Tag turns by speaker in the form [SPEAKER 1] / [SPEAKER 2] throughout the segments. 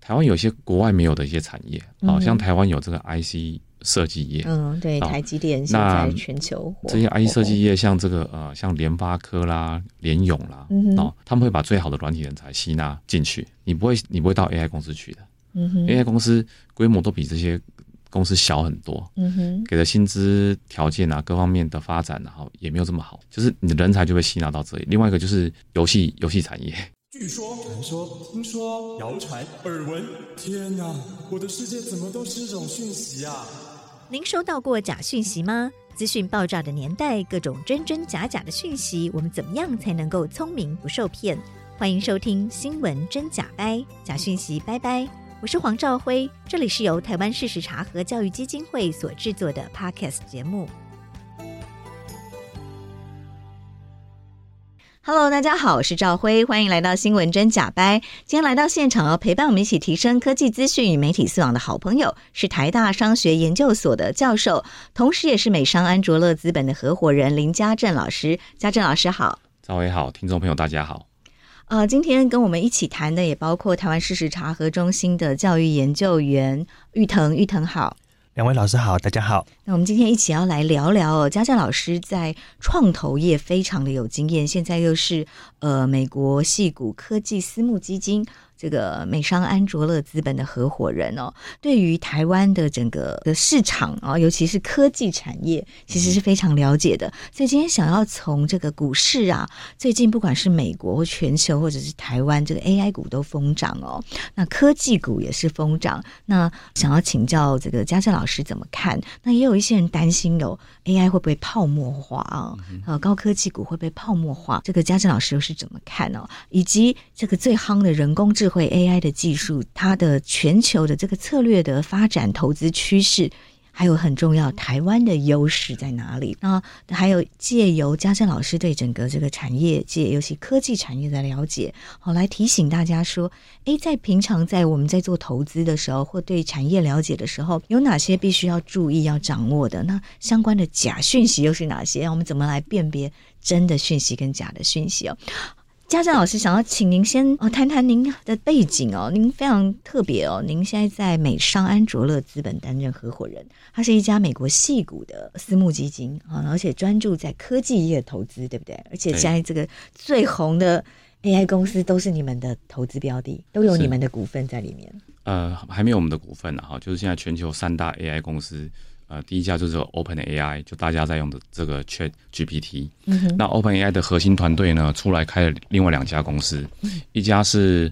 [SPEAKER 1] 台湾有一些国外没有的一些产业，像台湾有这个 IC 设计业，
[SPEAKER 2] 对，台积电现在全球
[SPEAKER 1] 这些 IC 设计业，像这个像联发科啦、联咏啦，他们会把最好的软体人才吸纳进去，你不会到 AI 公司去的，AI 公司规模都比这些公司小很多，给的薪资条件啊，各方面的发展然后也没有这么好，就是你的人才就被吸纳到这里。另外一个就是游戏产业。
[SPEAKER 3] 据说、传说、听说、谣传、耳闻，天哪，我的世界怎么都是这种讯息啊！
[SPEAKER 4] 您收到过假讯息吗？资讯爆炸的年代，各种真真假假的讯息，我们怎么样才能够聪明不受骗？欢迎收听新闻真假掰，假讯息拜拜。我是黄兆辉，这里是由台湾事实查核教育基金会所制作的 Podcast 节目。Hello， 大家好，我是兆辉，欢迎来到新闻真假掰。今天来到现场陪伴我们一起提升科技资讯与媒体素养的好朋友，是台大商学研究所的教授，同时也是美商安卓乐资本的合伙人林家正老师。家正老师好。
[SPEAKER 1] 兆辉好，听众朋友大家好。
[SPEAKER 4] 今天跟我们一起谈的也包括台湾事实查核中心的教育研究员玉腾好。
[SPEAKER 5] 两位老师好，大家好。
[SPEAKER 4] 那我们今天一起要来聊聊家正老师在创投业非常的有经验，现在又是美国矽谷科技私募基金这个美商安卓乐资本的合伙人哦，对于台湾的整个的市场尤其是科技产业，其实是非常了解的。所以今天想要从这个股市啊，最近不管是美国或全球或者是台湾，这个 AI 股都疯涨哦，那科技股也是疯涨。那想要请教这个家正老师怎么看？那也有一些人担心AI 会不会泡沫化高科技股会不会泡沫化？这个家正老师又是怎么看以及这个最夯的人工智慧 AI 的技术，它的全球的这个策略的发展投资趋势，还有很重要台湾的优势在哪里？那还有借由家正老师对整个这个产业界，尤其科技产业的了解，来提醒大家说，在平常在我们在做投资的时候，或对产业了解的时候，有哪些必须要注意要掌握的？那相关的假讯息又是哪些？我们怎么来辨别真的讯息跟假的讯息家正老师想要请您先谈谈您的背景您非常特别您现在在美商安卓乐资本担任合伙人，它是一家美国矽谷的私募基金而且专注在科技业投资，对不对？而且现在这个最红的 AI 公司都是你们的投资标的，都有你们的股份在里面。
[SPEAKER 1] 还没有我们的股份就是现在全球3大 AI 公司。第一家就是 OpenAI， 就大家在用的这个 ChatGPT。那 OpenAI 的核心团队呢，出来开了另外2家公司，一家是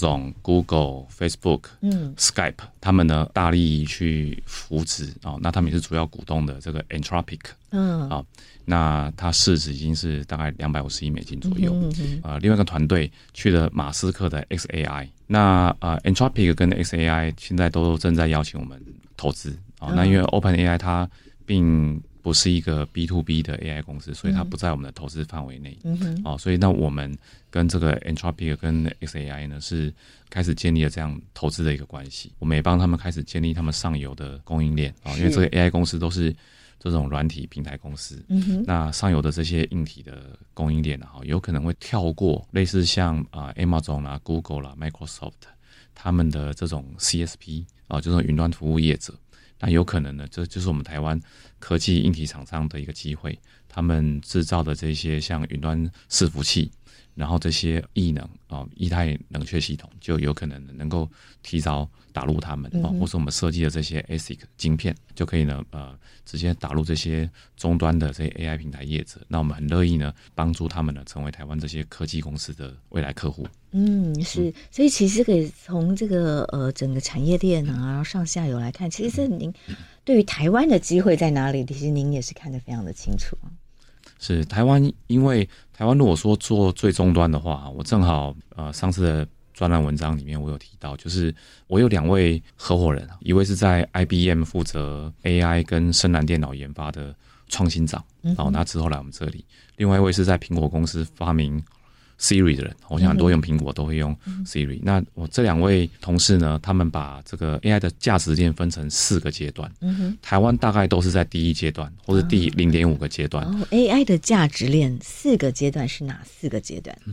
[SPEAKER 1] Amazon、Google、Facebook、Skype， 他们呢大力去扶植那他们也是主要股东的这个 Anthropic。那它市值已经是大概$250亿左右。另外一个团队去了马斯克的 XAI。那Anthropic 跟 XAI 现在都正在邀请我们投资。那因为 OpenAI 它并不是一个 B2B 的 AI 公司，所以它不在我们的投资范围内。所以那我们跟这个 Anthropic 跟 XAI 呢是开始建立了这样投资的一个关系。我们也帮他们开始建立他们上游的供应链因为这个 AI 公司都是这种软体平台公司。那上游的这些硬体的供应链有可能会跳过类似像Amazon 啦、Google 啦、Microsoft 他们的这种 CSP 就是云端服务业者。那有可能呢，这就是我们台湾科技硬体厂商的一个机会，他们制造的这些像云端伺服器，然后这些液态冷却系统，就有可能能够提早打入他们或是我们设计的这些 ASIC 晶片，就可以呢直接打入这些终端的这些 AI 平台业者。那我们很乐意呢帮助他们呢成为台湾这些科技公司的未来客户。
[SPEAKER 4] 是，所以其实可以从这个整个产业链然后上下游来看，其实您对于台湾的机会在哪里，其实您也是看得非常的清楚。
[SPEAKER 1] 是台湾，因为台湾如果说做最终端的话，我正好上次的专栏文章里面我有提到，就是我有2位合伙人，一位是在 IBM 负责 AI 跟深蓝电脑研发的创新长，那之后来我们这里；另外一位是在苹果公司发明Siri 的人，我想很多用苹果都会用 Siri。那我这2位同事呢，他们把这个 AI 的价值链分成4个阶段。台湾大概都是在第1阶段或者第 0.5 个阶段。
[SPEAKER 4] AI 的价值链4个阶段是哪4个阶段？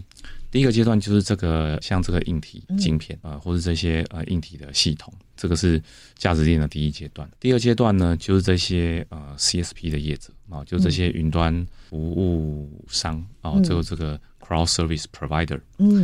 [SPEAKER 1] 第一个阶段就是这个像这个硬体晶片或是这些硬体的系统，这个是价值链的第一阶段。第二阶段呢，就是这些CSP 的业者就这些云端服务商这个 Cloud Service Provider。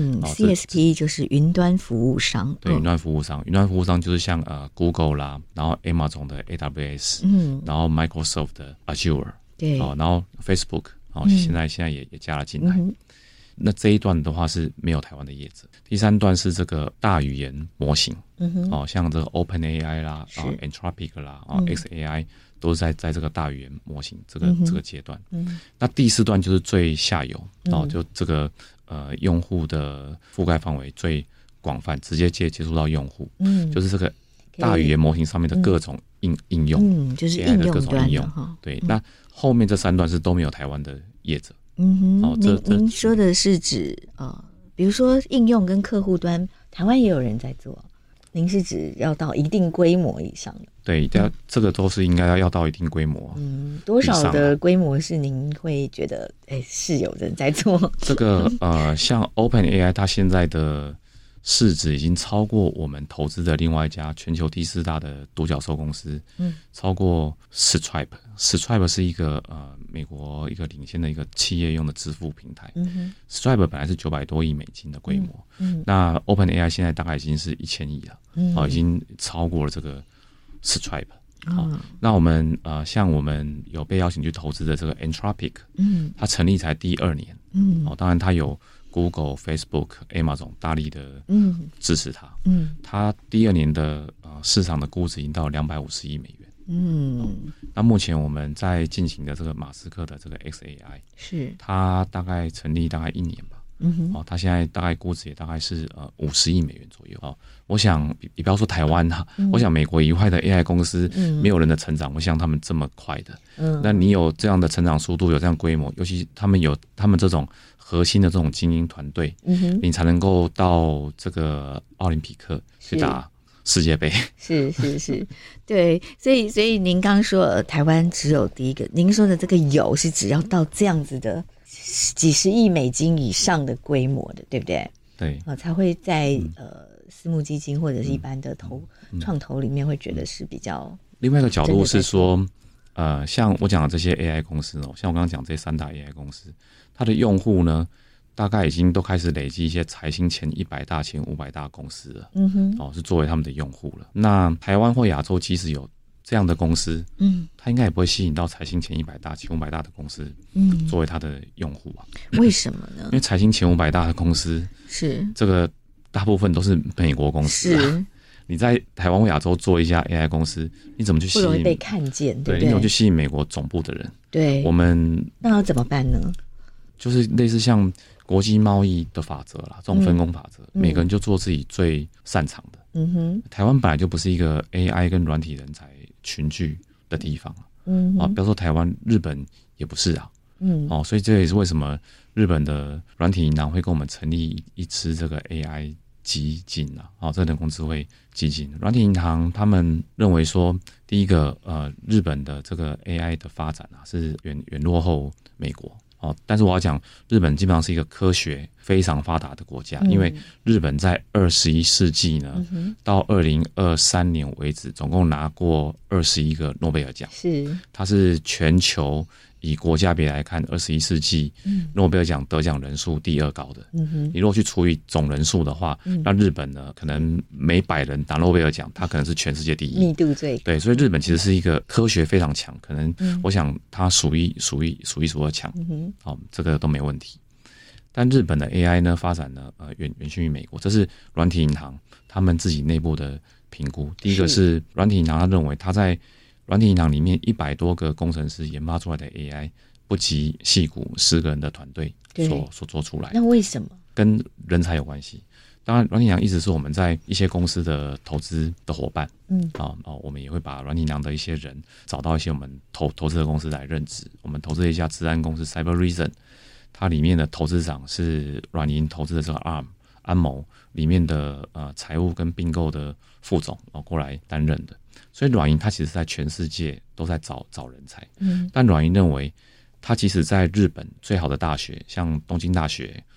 [SPEAKER 4] CSP 就是云端服务商。
[SPEAKER 1] 对，云端服务商，云端服务商就是像Google 啦，然后 Amazon 的 AWS，然后 Microsoft 的 Azure，
[SPEAKER 4] 对，
[SPEAKER 1] 然后 Facebook， 现在也加了进来。那这一段的话是没有台湾的业者。第三段是这个大语言模型，像这个 OpenAI 啦，Anthropic 啦，xAI 都是在这个大语言模型这个阶段。那第四段就是最下游，就这个用户的覆盖范围最广泛，直接接触到用户，就是这个大语言模型上面的各种应用，
[SPEAKER 4] 就是应用端的
[SPEAKER 1] 对，那后面这三段是都没有台湾的业者。
[SPEAKER 4] 您说的是指比如说应用跟客户端，台湾也有人在做。您是指要到一定规模以上的？
[SPEAKER 1] 对，这个都是应该要到一定规模。
[SPEAKER 4] 多少的规模是您会觉得是有人在做？
[SPEAKER 1] 这个像 OpenAI 它现在的市值已经超过我们投资的另外一家全球第4大的独角兽公司，超过 Stripe。Stripe 是一个美国一个领先的一个企业用的支付平台。Stripe 本来是900多亿美金的规模，那 OpenAI 现在大概已经是1000亿了，已经超过了这个 Stripe。那我们像我们有被邀请去投资的这个 Anthropic，它成立才第2年，当然它有Google、Facebook、Amazon 大力的支持它，它第2年的市场的估值已经到250亿美元。那目前我们在进行的这个马斯克的这个 xAI， 是它大概成立大概1年吧，它现在大概估值也大概是50亿美元左右。我想你不要说台湾我想美国以外的 AI 公司没有人的成长会像他们这么快的。那你有这样的成长速度，有这样规模，尤其他们有他们这种核心的这种精英团队，你才能够到这个奥林匹克去打世界杯。是，
[SPEAKER 4] 对，所以您刚刚说台湾只有第一个，您说的这个有是只要到这样子的几十亿美金以上的规模的，对不对？
[SPEAKER 1] 对，
[SPEAKER 4] 才会在私募基金或者是一般的创投里面会觉得是比较。
[SPEAKER 1] 另外一个角度是说，像我讲的这些 AI 公司像我刚刚讲这3大 AI 公司，它的用户呢，大概已经都开始累积一些财新前100大、前500大公司了，是作为他们的用户了。那台湾或亚洲即使有这样的公司，它应该也不会吸引到财新前100大、前500大的公司，作为它的用户啊。
[SPEAKER 4] 为什么呢？
[SPEAKER 1] 因为财新前500大的公司是这个大部分都是美国公司是你在台湾或亚洲做一家 AI 公司，你怎么去吸引？
[SPEAKER 4] 不容易被看见，对不对？
[SPEAKER 1] 你怎么去吸引美国总部的人？
[SPEAKER 4] 对，
[SPEAKER 1] 我们
[SPEAKER 4] 那要怎么办呢？
[SPEAKER 1] 就是类似像国际贸易的法则啦，这种分工法则，每个人就做自己最擅长的。台湾本来就不是一个 AI 跟软体人才群聚的地方，不要说台湾，日本也不是啊。所以这也是为什么日本的软体银行会跟我们成立一支这个 AI 基金这人工智慧基金。软体银行他们认为说，第一个日本的这个 AI 的发展是远落后美国。但是我要讲，日本基本上是一个科学非常发达的国家，因为日本在21世纪呢，到2023年为止，总共拿过21个诺贝尔奖，它是全球以国家别来看21世纪诺贝尔奖得奖人数第2高的。你如果去除以总人数的话，那日本呢，可能每100人拿诺贝尔奖，它可能是全世界第1，
[SPEAKER 4] 密度最高。
[SPEAKER 1] 对，所以日本其实是一个科学非常强，可能我想它数一数2强，这个都没问题。但日本的 AI 呢发展呢远逊于美国，这是软体银行他们自己内部的评估。第一个是软体银行他认为他在软体银行里面100多个工程师研发出来的 AI 不及矽谷10个人的团队所做出来。
[SPEAKER 4] 那为什么？
[SPEAKER 1] 跟人才有关系。当然软体银行一直是我们在一些公司的投资的伙伴，我们也会把软体银行的一些人找到一些我们投资的公司来任职。我们投资了一家资安公司 Cybereason， 它里面的投资长是软银投资的这个 ARM 安谋里面的财务跟并购的副总过来担任的。所以软银它其实在全世界都在找人才，但软银认为它即使在日本最好的大学，像东京大学、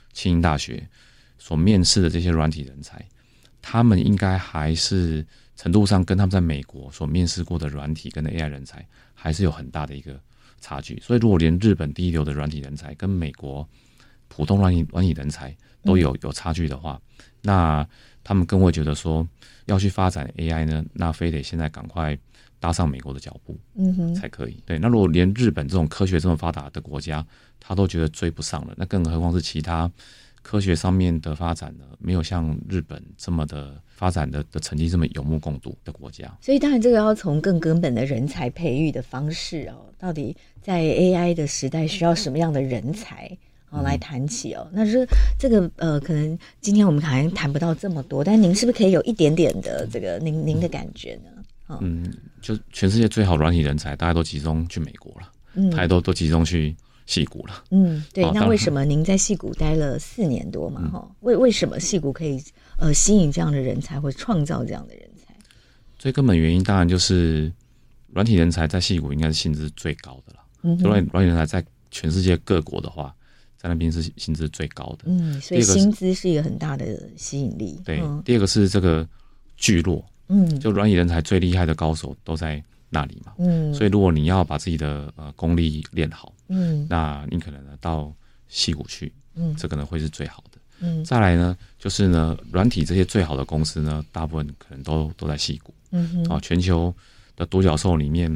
[SPEAKER 1] 清英大学所面试的这些软体人才，他们应该还是程度上跟他们在美国所面试过的软体跟 AI 人才还是有很大的一个差距。所以如果连日本第一流的软体人才跟美国普通软体人才都有差距的话，那他们更会觉得说要去发展 AI 呢，那非得现在赶快搭上美国的脚步才可以。对，那如果连日本这种科学这么发达的国家他都觉得追不上了，那更何况是其他科学上面的发展呢，没有像日本这么的发展的成绩这么有目共睹的国家。所
[SPEAKER 4] 以当然这个要从更根本的人才培育的方式到底在 AI 的时代需要什么样的人才来谈起那是这个可能今天我们好像谈不到这么多，但您是不是可以有一点点的这个您的感觉呢？
[SPEAKER 1] 就全世界最好软体人才大家都集中去美国了，大家都集中去矽谷了。
[SPEAKER 4] 对，那为什么您在矽谷待了4年多嘛？为什么矽谷可以吸引这样的人才，或创造这样的人才？
[SPEAKER 1] 最根本原因当然就是软体人才在矽谷应该是薪资最高的了。就软体人才在全世界各国的话，在那边是薪资最高的。
[SPEAKER 4] 所以薪资是一个很大的吸引力。
[SPEAKER 1] 对，第二个是这个聚落。就软体人才最厉害的高手都在那里嘛。所以如果你要把自己的功力练好，那你可能到矽谷去，这个呢会是最好的。再来呢，就是呢，软体这些最好的公司呢，大部分可能都在矽谷。全球的独角兽里面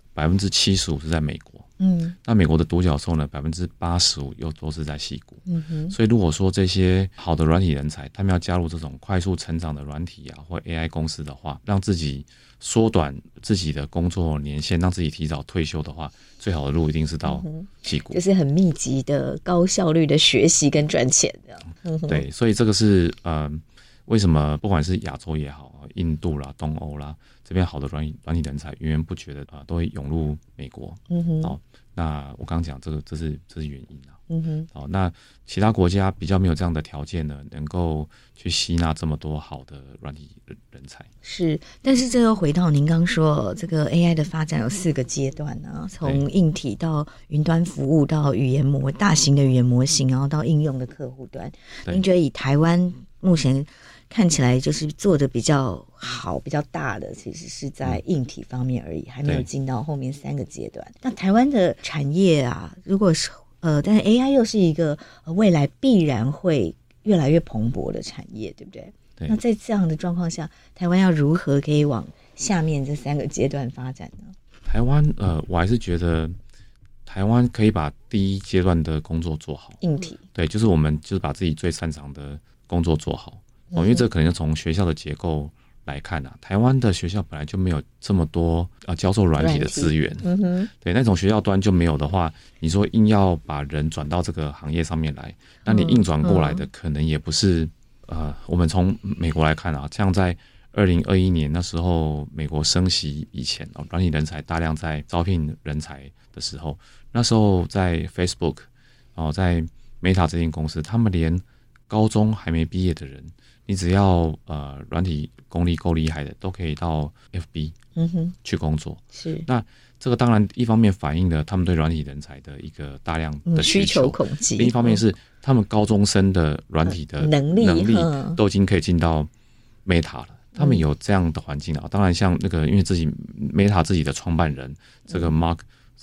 [SPEAKER 1] 75%是在美国。那美国的独角兽呢，85%又都是在矽谷。所以如果说这些好的软体人才，他们要加入这种快速成长的软体或 AI 公司的话，让自己缩短自己的工作年限，让自己提早退休的话，最好的路一定是到矽谷，
[SPEAKER 4] 就是很密集的高效率的学习跟赚钱的。
[SPEAKER 1] 对，所以这个是为什么不管是亚洲也好，印度啦、东欧啦，这边好的软体人才源源不绝的都会涌入美国。那我刚刚讲这是原因啦。那其他国家比较没有这样的条件呢，能够去吸纳这么多好的软体人才。
[SPEAKER 4] 是，但是这又回到您刚说这个 AI 的发展有4个阶段从硬体到云端服务到大型的语言模型，然后到应用的客户端。您觉得以台湾目前看起来就是做的比较好比较大的，其实是在硬体方面而已，还没有进到后面3个阶段。那台湾的产业如果是但是 AI 又是一个未来必然会越来越蓬勃的产业，对不对？那在这样的状况下，台湾要如何可以往下面这3个阶段发展呢？
[SPEAKER 1] 台湾我还是觉得台湾可以把第一阶段的工作做好，
[SPEAKER 4] 硬体。对，
[SPEAKER 1] 就是我们就是把自己最擅长的工作做好。因为这可能从学校的结构来看台湾的学校本来就没有这么多教授软体的资源。对，那种学校端就没有的话，你说硬要把人转到这个行业上面来，那你硬转过来的可能也不是我们从美国来看像在2021年那时候美国升息以前软体人才大量在招聘人才的时候，那时候在 Facebook 在 Meta 这间公司，他们连高中还没毕业的人，你只要软体功力够厉害的，都可以到 FB 去工作。是，那这个当然一方面反映了他们对软体人才的一个大量的需求
[SPEAKER 4] 恐惧，
[SPEAKER 1] 另一方面是他们高中生的软体的能力都已经可以进到 Meta 了。他们有这样的环境当然像那个因为自己 Meta 自己的创办人这个 Mark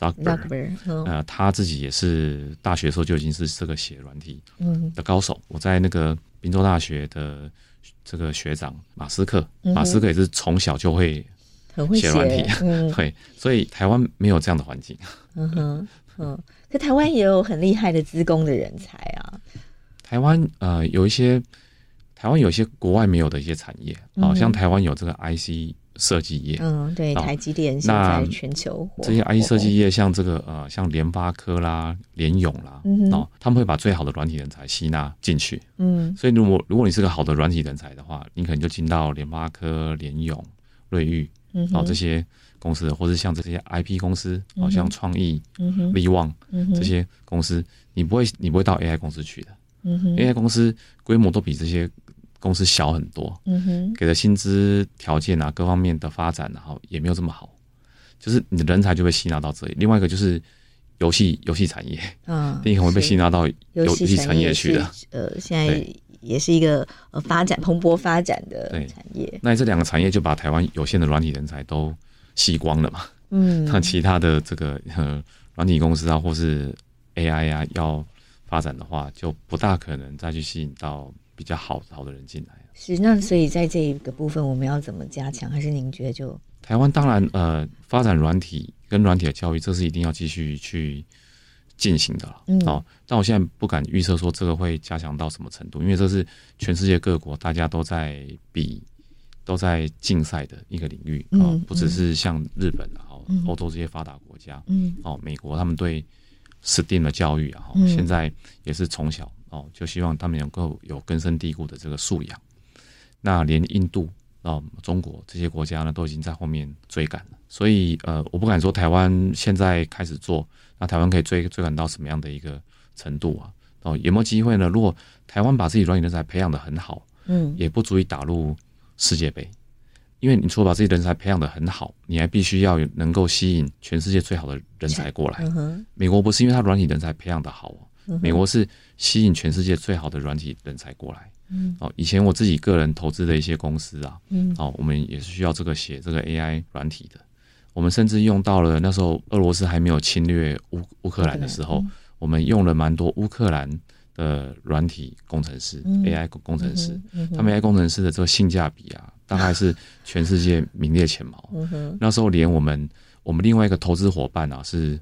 [SPEAKER 1] Zuckerberg 他自己也是大学的时候就已经是这个写软体的高手。我在那个宾州大学的这个学长马斯克也是从小就会写软体。对，所以台湾没有这样的环境。
[SPEAKER 4] 可台湾也有很厉害的资工的人才
[SPEAKER 1] 台湾有一些国外没有的一些产业像台湾有这个 IC 设计业。
[SPEAKER 4] 对，台积电现在全球
[SPEAKER 1] 这些 IC 设计业像这个像联发科啦、联咏啦他们会把最好的软体人才吸纳进去。所以如果你是个好的软体人才的话，你可能就进到联发科、联咏、瑞昱这些公司，或是像这些 IP 公司像创意、力旺这些公司，你不会到 AI 公司去的。AI 公司规模都比这些公司小很多，给的薪资条件各方面的发展也没有这么好，就是你的人才就被吸纳到这里。另外一个就是游戏产业，第一可能会被吸纳到游戏产业去的。
[SPEAKER 4] 现在也是一个蓬勃发展的产业。
[SPEAKER 1] 那这两个产业就把台湾有限的软体人才都吸光了嘛。那其他的这个软体公司啊，或是 AI 啊，要发展的话，就不大可能再去吸引到比较好的人进来。
[SPEAKER 4] 是，那所以在这一个部分，我们要怎么加强？还是您觉得就
[SPEAKER 1] 台湾当然发展软体跟软体的教育，这是一定要继续去进行的了。但我现在不敢预测说这个会加强到什么程度，因为这是全世界各国大家都在竞赛的一个领域不只是像日本欧洲这些发达国家美国他们对STEAM 的教育现在也是从小就希望他们能够有根深蒂固的这个素养。那连印度中国这些国家呢，都已经在后面追赶了。所以我不敢说台湾现在开始做，那台湾可以追赶到什么样的一个程度有没有机会呢？如果台湾把自己软体人才培养得很好，也不足以打入世界杯。因为你除了把自己人才培养得很好，你还必须要能够吸引全世界最好的人才过来。美国不是因为他软体人才培养得好美国是吸引全世界最好的软体人才过来。以前我自己个人投资的一些公司我们也是需要写这个 AI 软体的。我们甚至用到了那时候俄罗斯还没有侵略乌克兰的时候，我们用了蛮多乌克兰的软体工程师，AI 工程师，他们 AI 工程师的这个性价比大概是全世界名列前茅。那时候连我们另外一个投资伙伴是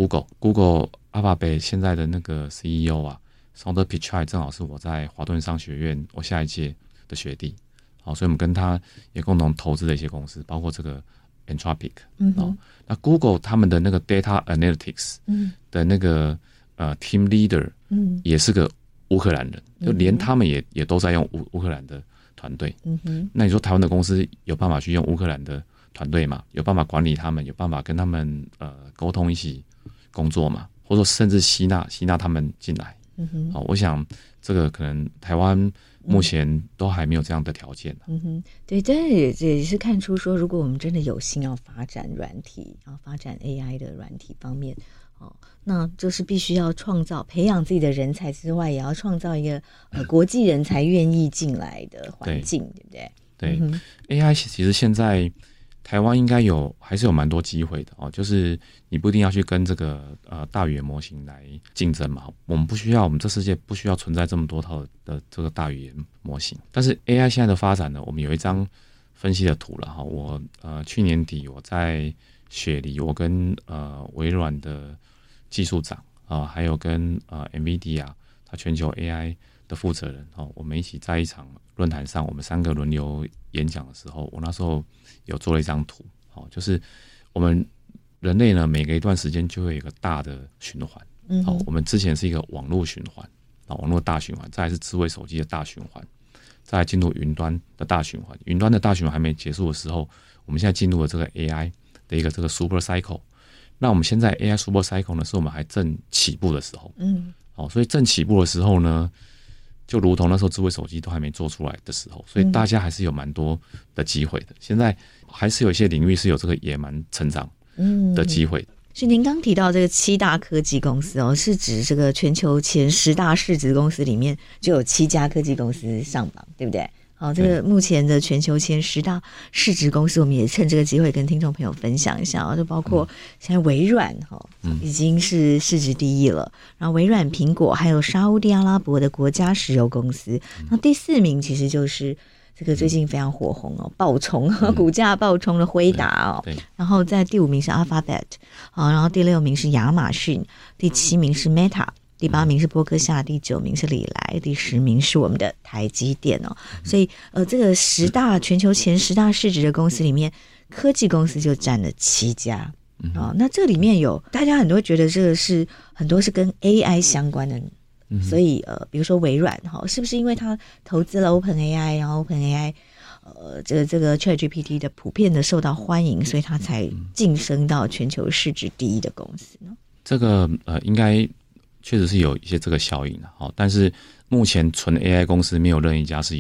[SPEAKER 1] Google Alphabet 现在的那个 CEO Sundar Pichai 正好是我在华顿商学院我下一届的学弟，所以我们跟他也共同投资的一些公司，包括这个 Entropic。那 Google 他们的那个 Data Analytics 的那个Team Leader 也是个乌克兰人，就连他们也都在用乌克兰的团队。那你说台湾的公司有办法去用乌克兰的团队吗？有办法管理他们？有办法跟他们沟通一起工作吗？或者说甚至吸纳他们进来？我想这个可能台湾目前都还没有这样的条件。
[SPEAKER 4] 对，这也是看出说，如果我们真的有心要发展软体，要发展 AI 的软体方面那就是必须要培养自己的人才之外，也要创造一个国际人才愿意进来的环境，对不对？
[SPEAKER 1] 对，AI 其实现在台湾应该还是有蛮多机会的就是你不一定要去跟这个大语言模型来竞争嘛，我们这世界不需要存在这么多套的这个大语言模型。但是 AI 现在的发展呢，我们有一张分析的图了我去年底我在雪梨，我跟微软的技术长还有跟NVIDIA 他全球 AI 的负责人我们一起在一场论坛上，我们3个轮流演讲的时候，我那时候有做了一张图就是我们人类呢每隔一段时间就会有一个大的循环。我们之前是一个网络循环，网络大循环，再来是智慧手机的大循环，再来进入云端的大循环。云端的大循环还没结束的时候，我们现在进入了这个 AI 的一个这个 Super Cycle。那我们现在 AI Super Cycle 呢，是我们还正起步的时候。所以正起步的时候呢，就如同那时候智慧手机都还没做出来的时候，所以大家还是有蛮多的机会的。现在还是有一些领域是有这个野蛮成长的机会。
[SPEAKER 4] 所以您刚提到这个7大科技公司是指这个全球前10大市值公司里面就有7家科技公司上榜，对不对？这个目前的全球前10大市值公司，我们也趁这个机会跟听众朋友分享一下就包括现在微软已经是市值第1了，然后微软、苹果还有沙烏地阿拉伯的国家石油公司。那第4名其实就是这个最近非常火红爆冲股价爆冲的辉达然后在第5名是 Alphabet 然后第6名是亚马逊，第7名是 Meta，第8名是波克夏，第9名是李来，第10名是我们的台积电所以这个全球前10大市值的公司里面，科技公司就占了7家那这里面有大家很多觉得这个是很多是跟 AI 相关的所以比如说微软是不是因为他投资了 OpenAI， 然后 OpenAI这个 ChatGPT 的普遍的受到欢迎，所以他才晋升到全球市值第1的公司呢？
[SPEAKER 1] 这个应该确实是有一些这个效应的但是目前纯 AI 公司没有任何一家是有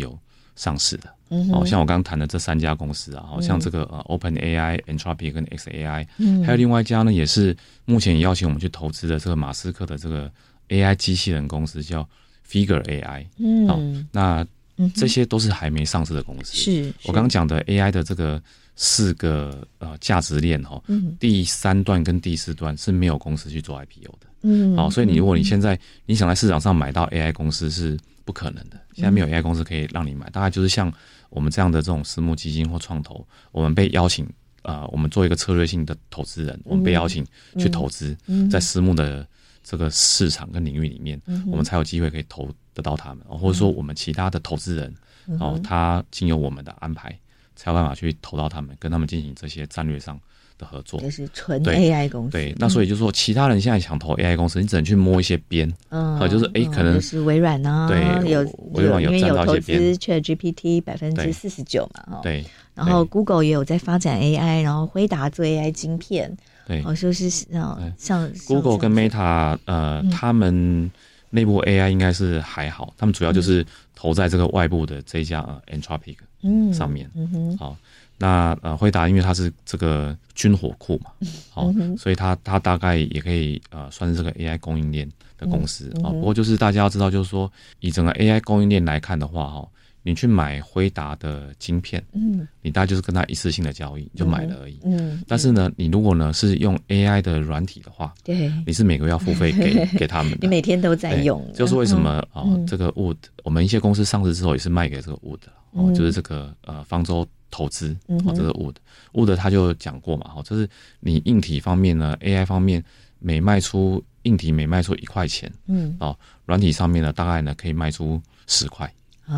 [SPEAKER 1] 上市的。像我刚刚谈的这3家公司啊，像这个OpenAI、Anthropic 跟 xAI，还有另外一家呢，也是目前也邀请我们去投资的这个马斯克的这个 AI 机器人公司叫 Figure AI。那这些都是还没上市的公司。是我刚刚讲的 AI 的这个4个价值链第3段跟第4段是没有公司去做 IPO 的。所以如果你现在你想在市场上买到 AI 公司是不可能的，现在没有 AI 公司可以让你买，大概就是像我们这样的这种私募基金或创投，我们被邀请我们做一个策略性的投资人，我们被邀请去投资在私募的这个市场跟领域里面，我们才有机会可以投得到他们，或者说我们其他的投资人他经由我们的安排才有办法去投到他们，跟他们进行这些战略上的合作，
[SPEAKER 2] 就是纯 AI 公司。
[SPEAKER 1] 对，那所以就是说，其他人现在想投 AI 公司，你只能去摸一些边，就是可能
[SPEAKER 2] 就是微软啊，
[SPEAKER 1] 对，微软有占到一些边，
[SPEAKER 2] 因为有投资 ChatGPT 49%嘛，
[SPEAKER 1] 对，
[SPEAKER 2] 然后 Google 也有在发展 AI， 然后辉达做 AI 晶片，
[SPEAKER 1] 对，
[SPEAKER 2] 就是像
[SPEAKER 1] Google 跟 Meta， 他们内部 AI 应该是还好，他们主要就是投在这个外部的这一家Anthropic 上面，好。那辉达因为它是这个军火库嘛，所以它大概也可以算是这个 AI 供应链的公司不过就是大家要知道，就是说以整个 AI 供应链来看的话你去买辉达的晶片，你大概就是跟它一次性的交易，你就买了而已。但是呢，你如果呢是用 AI 的软体的话，对，你是每个月要付费给他们的，
[SPEAKER 2] 你每天都在用。
[SPEAKER 1] 就是为什么这个 Wood， 我们一些公司上市之后也是卖给这个 Wood，就是这个方舟投资这个 Wood 他就讲过嘛，就是你硬体方面呢 AI 方面硬体每卖出1块钱，软体上面呢大概呢可以卖出10块。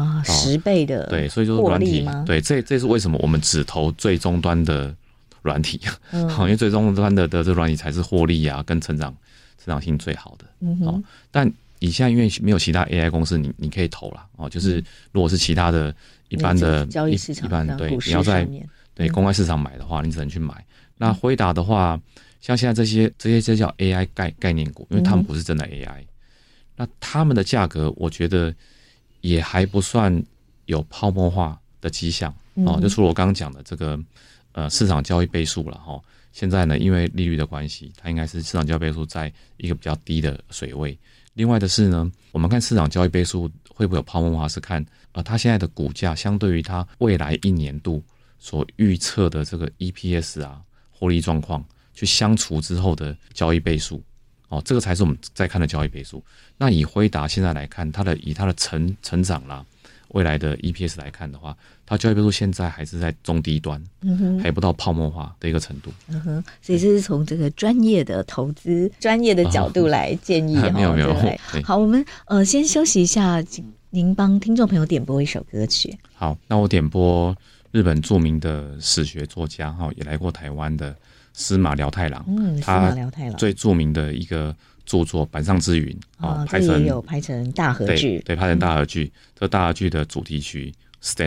[SPEAKER 2] 10倍的，
[SPEAKER 1] 对，所以就是软体，对，这是为什么我们只投最终端的软体，因为最终端的这软体才是获利啊跟成长性最好的。但以下因为没有其他 AI 公司，你可以投啦，就是如果是其他的一般的
[SPEAKER 2] 交易市场，
[SPEAKER 1] 对，你要在公开市场买的话，你只能去买。那辉达的话，像现在这些叫 AI 概念股，因为他们不是真的 AI，那他们的价格我觉得也还不算有泡沫化的迹象就除了我刚刚讲的这个市场交易倍数了现在呢因为利率的关系，它应该是市场交易倍数在一个比较低的水位。另外的是呢，我们看市场交易倍数会不会有泡沫化，是看它现在的股价相对于它未来1年度所预测的这个 EPS 获利状况去相除之后的交易倍数这个才是我们在看的交易倍数。那以辉达现在来看，以它的成长啦，未来的 EPS 来看的话，它交易倍数现在还是在中低端，还不到泡沫化的一个程度。
[SPEAKER 2] 所以这是从这个专业的投资、专业的角度来建议
[SPEAKER 1] 没有。
[SPEAKER 2] 好，我们先休息一下，您帮听众朋友点播一首歌曲。
[SPEAKER 1] 好，那我点播日本著名的史学作家也来过台湾的司马辽太郎，他最著名的一个著作《板上之云》
[SPEAKER 2] 这也有拍成大河剧，
[SPEAKER 1] 对，拍成大河剧。这大河剧的主题曲 Stand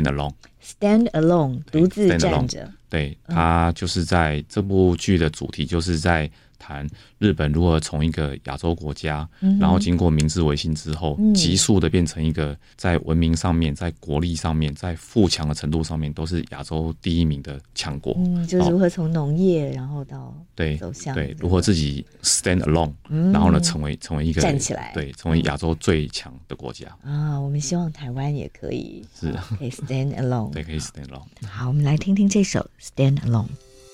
[SPEAKER 1] Alone， 独自站着。对，他就是在这部剧的主题就是在谈日本如何从一个亚洲国家，然后经过明治维新之后，急速的变成一个在文明上面、在国力上面、在富强的程度上面都是亚洲第1名的强国。
[SPEAKER 2] 就是如何从农业然后到走向
[SPEAKER 1] 如何自己 stand alone，然后呢成为一个
[SPEAKER 2] 站起来，
[SPEAKER 1] 对，成为亚洲最强的国家
[SPEAKER 2] 我们希望台湾也可以可以 stand alone，
[SPEAKER 1] 对，可以 stand alone。
[SPEAKER 2] 好，我们来听听这首 Stand Alone。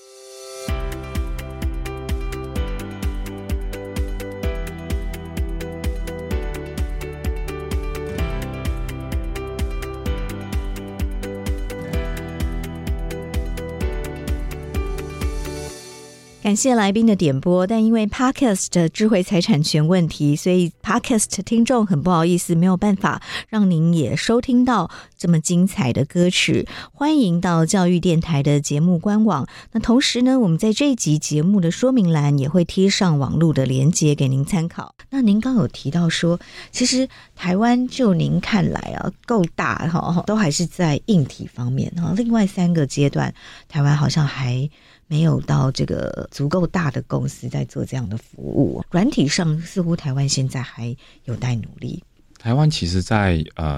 [SPEAKER 2] 感谢来宾的点播，但因为 Podcast 的智慧财产权问题，所以 Podcast 听众很不好意思，没有办法让您也收听到这么精彩的歌曲。欢迎到教育电台的节目官网，那同时呢，我们在这一集节目的说明栏也会贴上网络的连结给您参考。那您刚有提到说，其实台湾就您看来够大都还是在硬体方面另外3个阶段，台湾好像还没有到这个足够大的公司在做这样的服务。软体上似乎台湾现在还有待努力。
[SPEAKER 1] 台湾其实在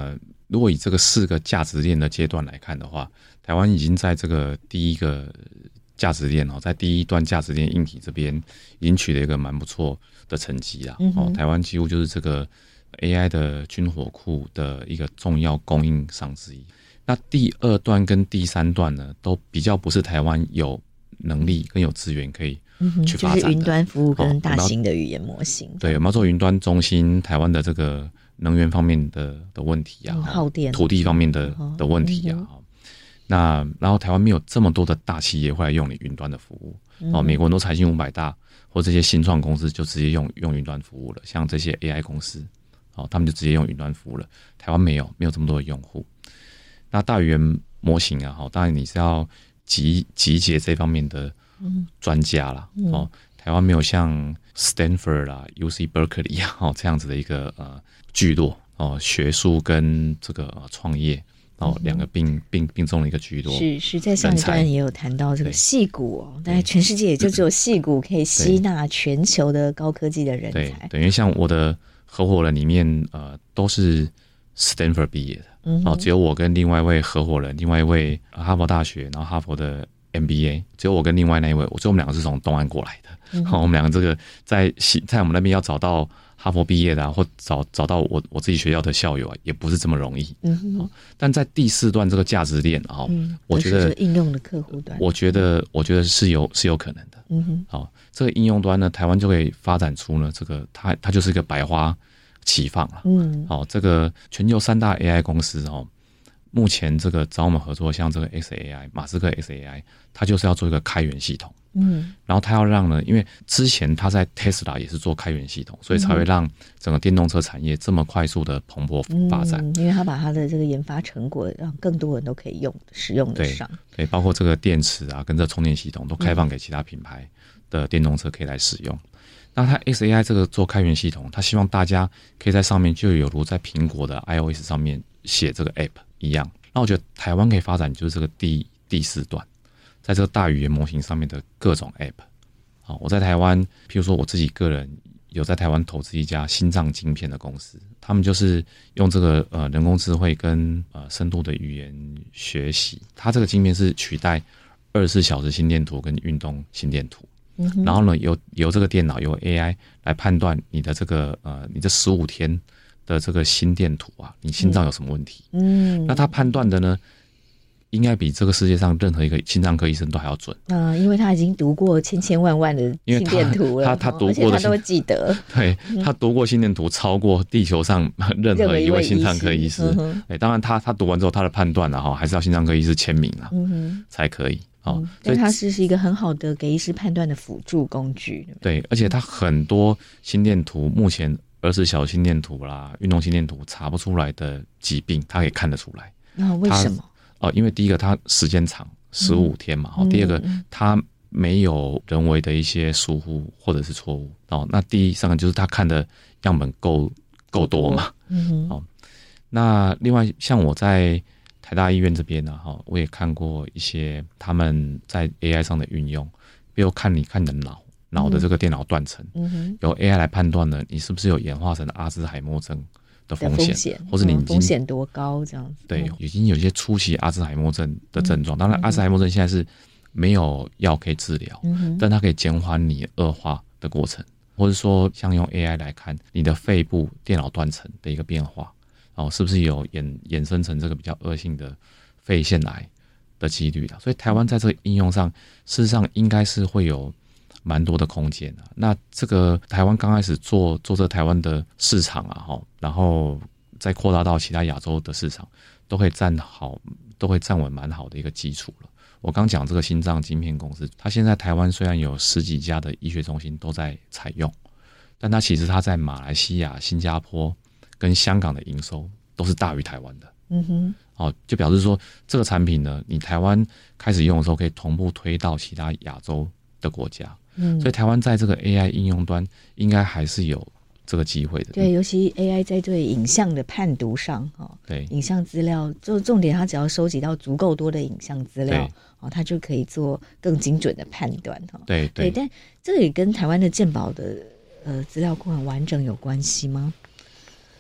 [SPEAKER 1] 如果以这个4个价值链的阶段来看的话，台湾已经在这个第一个价值链在第一段价值链硬体这边已经取得一个蛮不错的成绩啦。台湾几乎就是这个 AI 的军火库的一个重要供应商之一。那第2段跟第3段呢，都比较不是台湾有能力跟有资源可以去发展的，
[SPEAKER 4] 就是云端服务跟大型的语言模型。
[SPEAKER 1] 对，有没有做云端中心？台湾的这个能源方面的问题啊，
[SPEAKER 4] 耗电、
[SPEAKER 1] 土地方面的问题啊。那然后台湾没有这么多的大企业会来用你云端的服务。美国很多财经500大或这些新创公司就直接用云端服务了，像这些 AI 公司，他们就直接用云端服务了。台湾没有这么多的用户。那大语言模型啊，当然你是要集结这方面的专家啦。台湾没有像 Stanford 啦、UC Berkeley 这样子的一个聚落学术跟这个创业两个并重的一个居多。
[SPEAKER 4] 是在上一段也有谈到这个矽谷大概全世界也就只有矽谷可以吸纳全球的高科技的人才。
[SPEAKER 1] 对，因为像我的合伙人里面都是 Stanford 毕业的，只有我跟另外一位合伙人，另外一位哈佛大学，然后哈佛的 MBA， 只有我跟另外那一位，我们两个是从东岸过来的。我们两个这个在我们那边要找到哈佛毕业的或找到我自己学校的校友也不是这么容易。但在第4段这个价值链我觉得
[SPEAKER 4] 应用的客户端，
[SPEAKER 1] 我觉得是有可能的。这个应用端呢，台湾就可以发展出呢这个它就是一个百花齐放了。这个全球3大 AI 公司目前这个找我们合作，像这个 XAI 马斯克 XAI， 它就是要做一个开源系统。然后他要让呢，因为之前他在 Tesla 也是做开源系统，所以才会让整个电动车产业这么快速的蓬勃发展。
[SPEAKER 4] 因为他把他的这个研发成果让更多人都可以使用得上。
[SPEAKER 1] 对，包括这个电池啊，跟这充电系统都开放给其他品牌的电动车可以来使用。那他 XAI 这个做开源系统，他希望大家可以在上面就有如在苹果的 iOS 上面写这个 App 一样。那我觉得台湾可以发展就是这个第4段。在这个大语言模型上面的各种 App。我在台湾，譬如说我自己个人有在台湾投资一家心脏晶片的公司，他们就是用这个人工智慧跟深度的语言学习，它这个晶片是取代24小时心电图跟运动心电图。然后呢，由这个电脑由 AI 来判断你的这个你这15天的这个心电图啊，你心脏有什么问题？那他判断的呢，应该比这个世界上任何一个心脏科医生都还要准。
[SPEAKER 4] 因为他已经读过千万万的心电图了，
[SPEAKER 1] 他读过的，
[SPEAKER 4] 而且他都记得。
[SPEAKER 1] 对，他读过心电图超过地球上任何一位心脏科医师。当然他读完之后，他的判断还是要心脏科医师签名才可以。
[SPEAKER 4] 所以它是一个很好的给医师判断的辅助工具。
[SPEAKER 1] 对，而且它很多心电图目前24小时心电图啦、运动心电图查不出来的疾病，它可以看得出来。
[SPEAKER 4] 为什么？
[SPEAKER 1] 因为第一个它时间长，15天嘛。第二个它没有人为的一些疏忽或者是错误。那第3个就是它看的样本够多嘛。那另外像我在台大医院这边呢，我也看过一些他们在 AI 上的运用，比如看你的脑的这个电脑断层，由 AI 来判断呢，你是不是有演化成阿兹海默症的风险，或是你
[SPEAKER 4] 风险多高这样子。
[SPEAKER 1] 对，已经有一些初期阿兹海默症的症状。当然，阿兹海默症现在是没有药可以治疗，但它可以减缓你恶化的过程，或者说像用 AI 来看你的肺部电脑断层的一个变化。是不是有衍生成这个比较恶性的肺腺癌的几率的？所以台湾在这个应用上，事实上应该是会有蛮多的空间的。那这个台湾刚开始做这个台湾的市场然后再扩大到其他亚洲的市场，都会站稳蛮好的一个基础了。我刚讲这个心脏晶片公司，它现在台湾虽然有10几家的医学中心都在采用，但它其实它在马来西亚、新加坡跟香港的营收都是大于台湾的。就表示说这个产品呢，你台湾开始用的时候，可以同步推到其他亚洲的国家。所以台湾在这个 AI 应用端应该还是有这个机会的。
[SPEAKER 4] 对，尤其 AI 在对影像的判读上，
[SPEAKER 1] 对
[SPEAKER 4] 影像资料，就重点它只要收集到足够多的影像资料，它就可以做更精准的判断。
[SPEAKER 1] 对，
[SPEAKER 4] 但这也跟台湾的健保的资料库很完整有关系吗？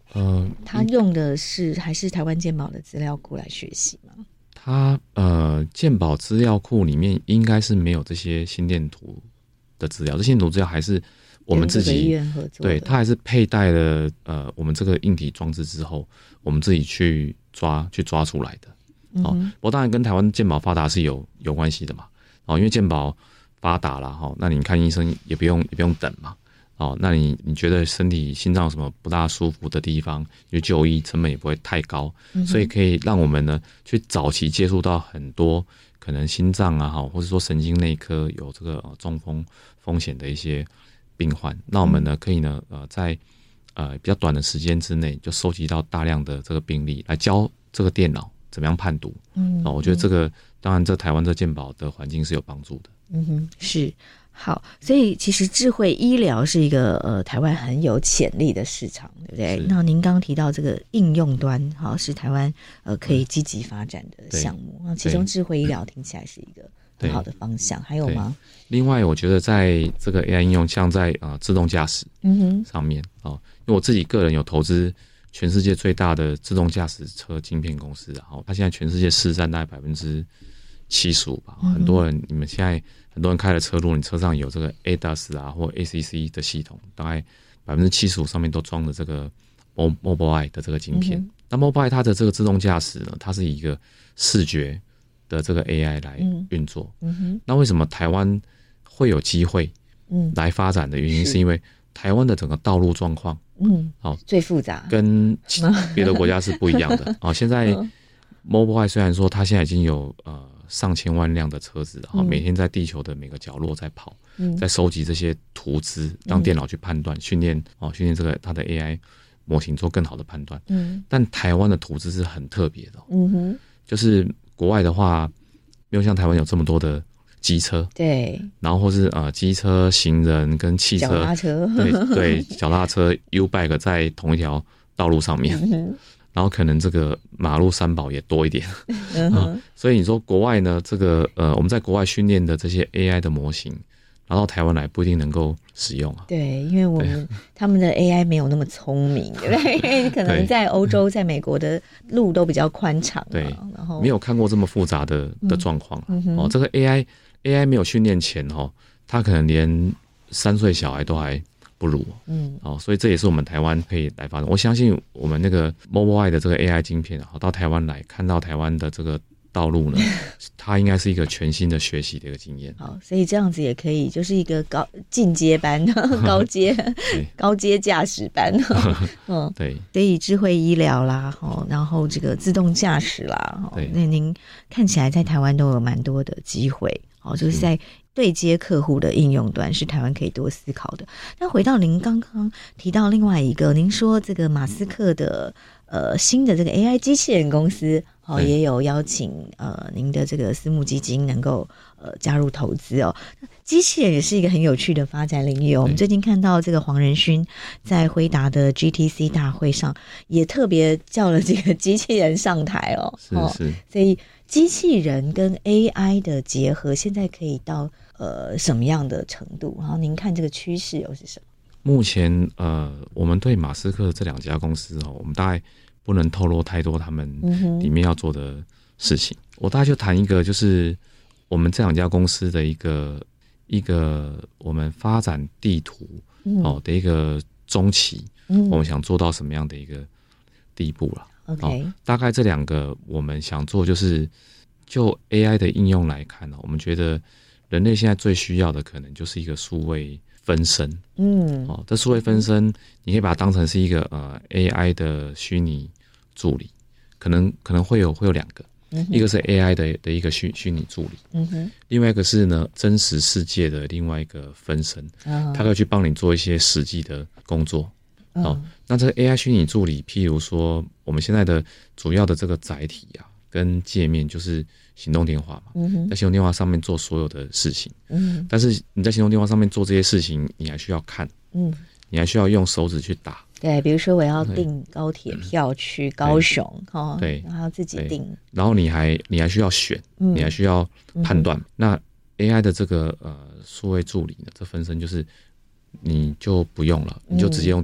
[SPEAKER 4] 他用的是还是台湾健保的资料库来学习吗？
[SPEAKER 1] 他健保资料库里面应该是没有这些心电图的资料，这心电图资料还是我们自己
[SPEAKER 4] 医院合作的，
[SPEAKER 1] 对，他还是佩戴了我们这个硬体装置之后，我们自己去抓出来的。不过当然跟台湾健保发达是有关系的嘛。因为健保发达了那你看医生也不用等嘛。那你觉得身体心脏有什么不大舒服的地方，就就医成本也不会太高，所以可以让我们呢去早期接触到很多可能心脏啊或者说神经内科有这个中风险的一些病患。那我们呢可以呢在比较短的时间之内就收集到大量的这个病例，来教这个电脑怎么样判读。我觉得这个当然这台湾这健保的环境是有帮助的。
[SPEAKER 4] 是。好，所以其实智慧医疗是一个台湾很有潜力的市场，对不对？那您刚刚提到这个应用端是台湾可以积极发展的项目，那其中智慧医疗听起来是一个很好的方向，还有吗？
[SPEAKER 1] 另外我觉得在这个 AI 应用，像在自动驾驶上面因为我自己个人有投资全世界最大的自动驾驶车晶片公司，它现在全世界市占大概75%吧。很多人你们现在很多人开的车，如果你车上有这个 ADAS 或 ACC 的系统，大概75%上面都装了这个 Mobileye 的这个晶片。那 Mobileye 它的这个自动驾驶呢，它是以一个视觉的这个 AI 来运作。那为什么台湾会有机会来发展的原因，是因为台湾的整个道路状况
[SPEAKER 4] 最复杂，
[SPEAKER 1] 跟别的国家是不一样的。现在 Mobileye 虽然说它现在已经有上千万辆的车子，每天在地球的每个角落在跑，在收集这些图资，让电脑去判断、训练这个它的 AI 模型做更好的判断。但台湾的图资是很特别的。就是国外的话，没有像台湾有这么多的机车，
[SPEAKER 4] 对，
[SPEAKER 1] 然后或是机车、行人跟汽车、
[SPEAKER 4] 脚踏车，
[SPEAKER 1] 对，脚踏车 U-Bike 在同一条道路上面。然后可能这个马路三宝也多一点。所以你说国外呢，这个我们在国外训练的这些 AI 的模型，拿到台湾来不一定能够使用啊。
[SPEAKER 4] 对，因为他们的 AI 没有那么聪明，对不对？可能在欧洲、在美国的路都比较宽敞，
[SPEAKER 1] 对，
[SPEAKER 4] 然后
[SPEAKER 1] 没有看过这么复杂的状况。这个 AI 没有训练前它可能连3岁小孩都还不如。所以这也是我们台湾可以来发展。我相信我们那个 Mobileye 的这个 AI 晶片到台湾来，看到台湾的这个道路呢，它应该是一个全新的学习的一个经验。
[SPEAKER 4] 好，所以这样子也可以，就是一个进阶班、高阶驾驶班。
[SPEAKER 1] 对，
[SPEAKER 4] 所以智慧医疗啦，然后这个自动驾驶啦，那您看起来在台湾都有蛮多的机会，就是在对接客户的应用端是台湾可以多思考的。那回到您刚刚提到另外一个，您说这个马斯克的新的这个 AI 机器人公司也有邀请您的这个私募基金能够加入投资哦。机器人也是一个很有趣的发展领域。我们最近看到这个黄仁勋在辉达的 GTC 大会上也特别叫了这个机器人上台哦。
[SPEAKER 1] 是。
[SPEAKER 4] 所以机器人跟 AI 的结合现在可以到什么样的程度？然后您看这个趋势又是什么？
[SPEAKER 1] 目前我们对马斯克这2家公司我们大概不能透露太多他们里面要做的事情。我大概就谈一个，就是我们这2家公司的一个我们发展地图的一个中期，我们想做到什么样的一个地步了。大概这2个我们想做，就是就 AI 的应用来看我们觉得人类现在最需要的可能就是一个数位分身。这数位分身你可以把它当成是一个AI 的虚拟助理，可能会有2个。一个是 AI 的一个虚拟助理，另外一个是呢真实世界的另外一个分身，它可以去帮你做一些实际的工作。那这个 AI 虚拟助理，譬如说我们现在的主要的这个载体跟界面就是行动电话嘛，在行动电话上面做所有的事情。但是你在行动电话上面做这些事情，你还需要看，你还需要用手指去打。
[SPEAKER 4] 对，比如说我要订高铁票去高雄，对，然后自己订，
[SPEAKER 1] 然后你还需要选，你还需要判断。那 AI 的这个数位助理呢，这分身就是你就不用了，你就直接用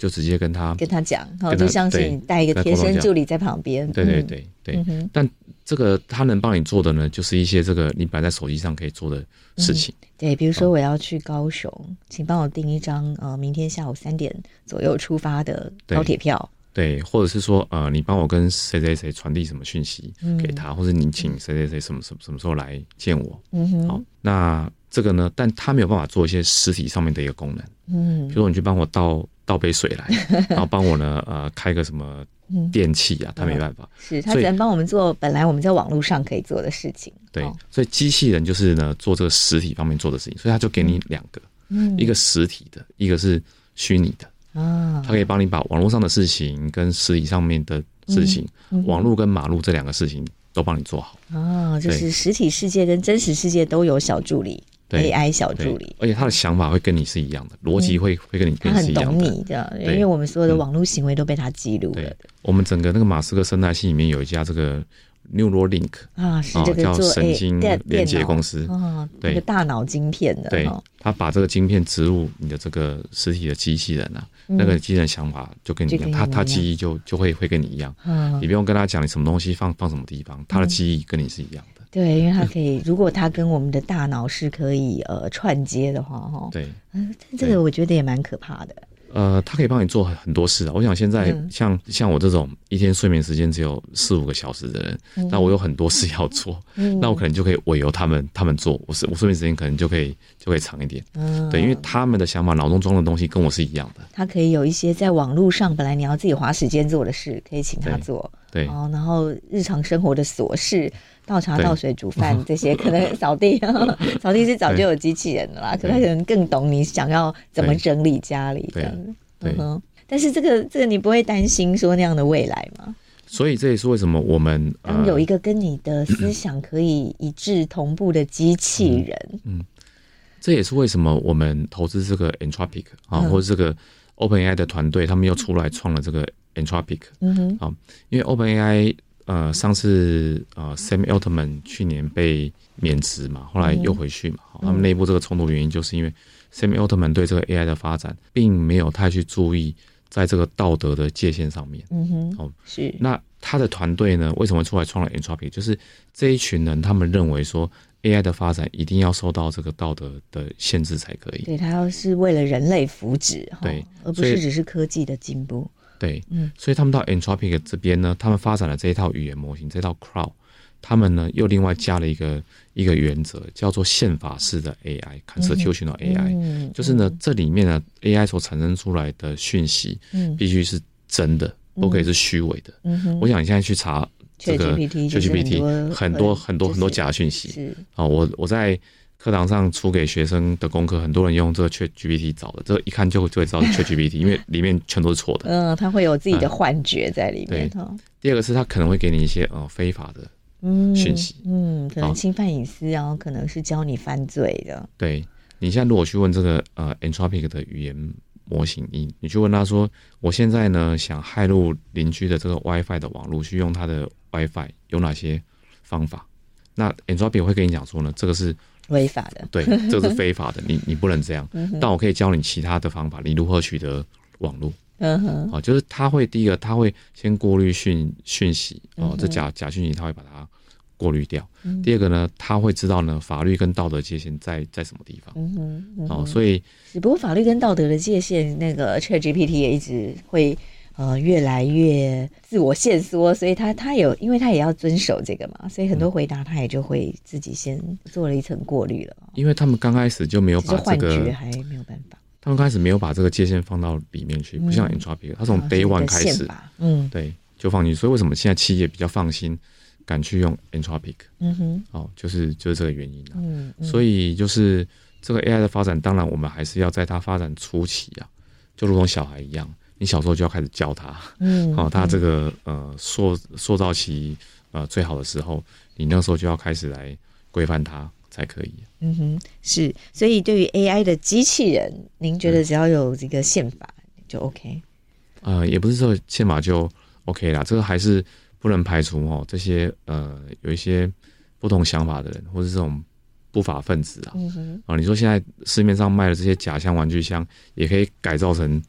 [SPEAKER 1] 就直接跟他
[SPEAKER 4] 讲，就像是你带一个贴身助理在旁边。
[SPEAKER 1] 对。但这个他能帮你做的呢，就是一些这个你摆在手机上可以做的事情。
[SPEAKER 4] 对，比如说我要去高雄，请帮我订一张明天下午3点左右出发的高铁票。
[SPEAKER 1] 对，或者是说你帮我跟谁谁谁传递什么讯息给他，或者你请谁谁谁什么时候来见我。好，那这个呢，但他没有办法做一些实体上面的一个功能。比如说你去帮我倒杯水来，然后帮我呢开个什么电器啊，他没办法。是
[SPEAKER 4] 他只能帮我们做本来我们在网络上可以做的事情。
[SPEAKER 1] 对，所以机器人就是呢做这个实体方面做的事情，所以他就给你2个，一个实体的，一个是虚拟的。它可以帮你把网络上的事情跟实体上面的事情，网络跟马路这2个事情都帮你做好。
[SPEAKER 4] 就是实体世界跟真实世界都有小助理。AI 小助理，
[SPEAKER 1] 而且他的想法会跟你是一样的，逻辑会跟你是一样的。他
[SPEAKER 4] 很懂你的，因为我们所有的网络行为都被他记录了。
[SPEAKER 1] 我们整个那个马斯克生态系里面有一家这个 Neuralink
[SPEAKER 4] 是这个
[SPEAKER 1] 叫神经连接公司
[SPEAKER 4] 对，一个大脑晶片的。
[SPEAKER 1] 对，他把这个晶片植入你的这个实体的机器人啊，那个机器人想法就跟你一样，他记忆就会跟你一样。你不用跟他讲你什么东西放什么地方，他的记忆跟你是一样的。
[SPEAKER 4] 对，因为它可以，如果它跟我们的大脑是可以串接的话，
[SPEAKER 1] 对，
[SPEAKER 4] 这个我觉得也蛮可怕的。
[SPEAKER 1] 它可以帮你做很多事啊。我想现在像我这种一天睡眠时间只有4-5个小时的人，那我有很多事要做，那我可能就可以委由他们做，我睡眠时间可能就可以长一点。对，因为他们的想法脑中装的东西跟我是一样的。
[SPEAKER 4] 他可以有一些在网络上本来你要自己花时间做的事，可以请他做。
[SPEAKER 1] 对，
[SPEAKER 4] 然后日常生活的琐事，倒茶倒水煮饭这些，可能扫地是早就有机器人了啦，可他可能更懂你想要怎么整理家里这样子。对，但是这个你不会担心说那样的未来吗？
[SPEAKER 1] 所以这也是为什么我们
[SPEAKER 4] 当有一个跟你的思想可以一致同步的机器人，
[SPEAKER 1] 这也是为什么我们投资这个 Anthropic 或者这个 OpenAI 的团队，他们又出来创了这个 Anthropic。因为 OpenAI上次Sam Altman 去年被免职嘛，后来又回去嘛，他们内部这个冲突原因就是因为 Sam Altman 对这个 AI 的发展并没有太去注意在这个道德的界限上面。
[SPEAKER 4] 是。
[SPEAKER 1] 那他的团队呢，为什么出来创了 Anthropic？ 就是这一群人他们认为说 AI 的发展一定要受到这个道德的限制才可以。
[SPEAKER 4] 对，他要是为了人类福祉，对，而不是只是科技的进步。
[SPEAKER 1] 对，所以他们到 Anthropic 这边呢，他们发展了这一套语言模型，这套 Crowd， 他们呢又另外加了一个原则，叫做宪法式的 AI，constitutional AI，就是呢这里面呢 AI 所产生出来的讯息，必须是真的，不可以是虚伪的。我想你现在去查这个 ChatGPT， 很多假讯息。我在课堂上出给学生的功课，很多人用这个 ChatGPT 找的，这个一看就会知道是 ChatGPT， 因为里面全都是错的。
[SPEAKER 4] 他会有自己的幻觉在里面。
[SPEAKER 1] 第二个是他可能会给你一些非法的讯息，
[SPEAKER 4] 可能侵犯隐私，然后可能是教你犯罪的。
[SPEAKER 1] 对，你现在如果去问这个Anthropic 的语言模型，你去问他说，我现在呢想骇入邻居的这个 WiFi 的网络，去用他的 WiFi 有哪些方法？那 Anthropic 会跟你讲说呢，这个是
[SPEAKER 4] 违法的，
[SPEAKER 1] 对，这个是非法的，你不能这样。但我可以教你其他的方法，你如何取得网络。就是他会第一个，他会先过滤讯息，这假讯息他会把它过滤掉。第二个呢，他会知道呢法律跟道德界限在什么地方。所以
[SPEAKER 4] 只不过法律跟道德的界限，那个 ChatGPT 也一直会越来越自我限缩，所以他因为他也要遵守这个嘛，所以很多回答他也就会自己先做了一层过滤了。
[SPEAKER 1] 因为他们刚开始就没有把这个
[SPEAKER 4] 幻觉还没有办法。
[SPEAKER 1] 他们刚开始没有把这个界限放到里面去，不像 Anthropic， 他从 Day One 开始，对，就放进去。所以为什么现在企业比较放心，敢去用 Anthropic？就是这个原因啊。所以就是这个 AI 的发展，当然我们还是要在它发展初期啊，就如同小孩一样，你小时候就要开始教他，他这个塑造期最好的时候，你那时候就要开始来规范它才可以。
[SPEAKER 4] 是，所以对于 AI 的机器人，您觉得只要有这个宪法就 OK？
[SPEAKER 1] 也不是说宪法就 OK 啦，这个还是不能排除这些有一些不同想法的人，或是这种不法分子啊。你说现在市面上卖的这些假箱、玩具箱，也可以改造成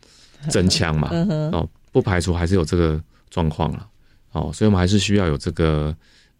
[SPEAKER 1] 真枪嘛，不排除还是有这个状况啦。所以我们还是需要有这个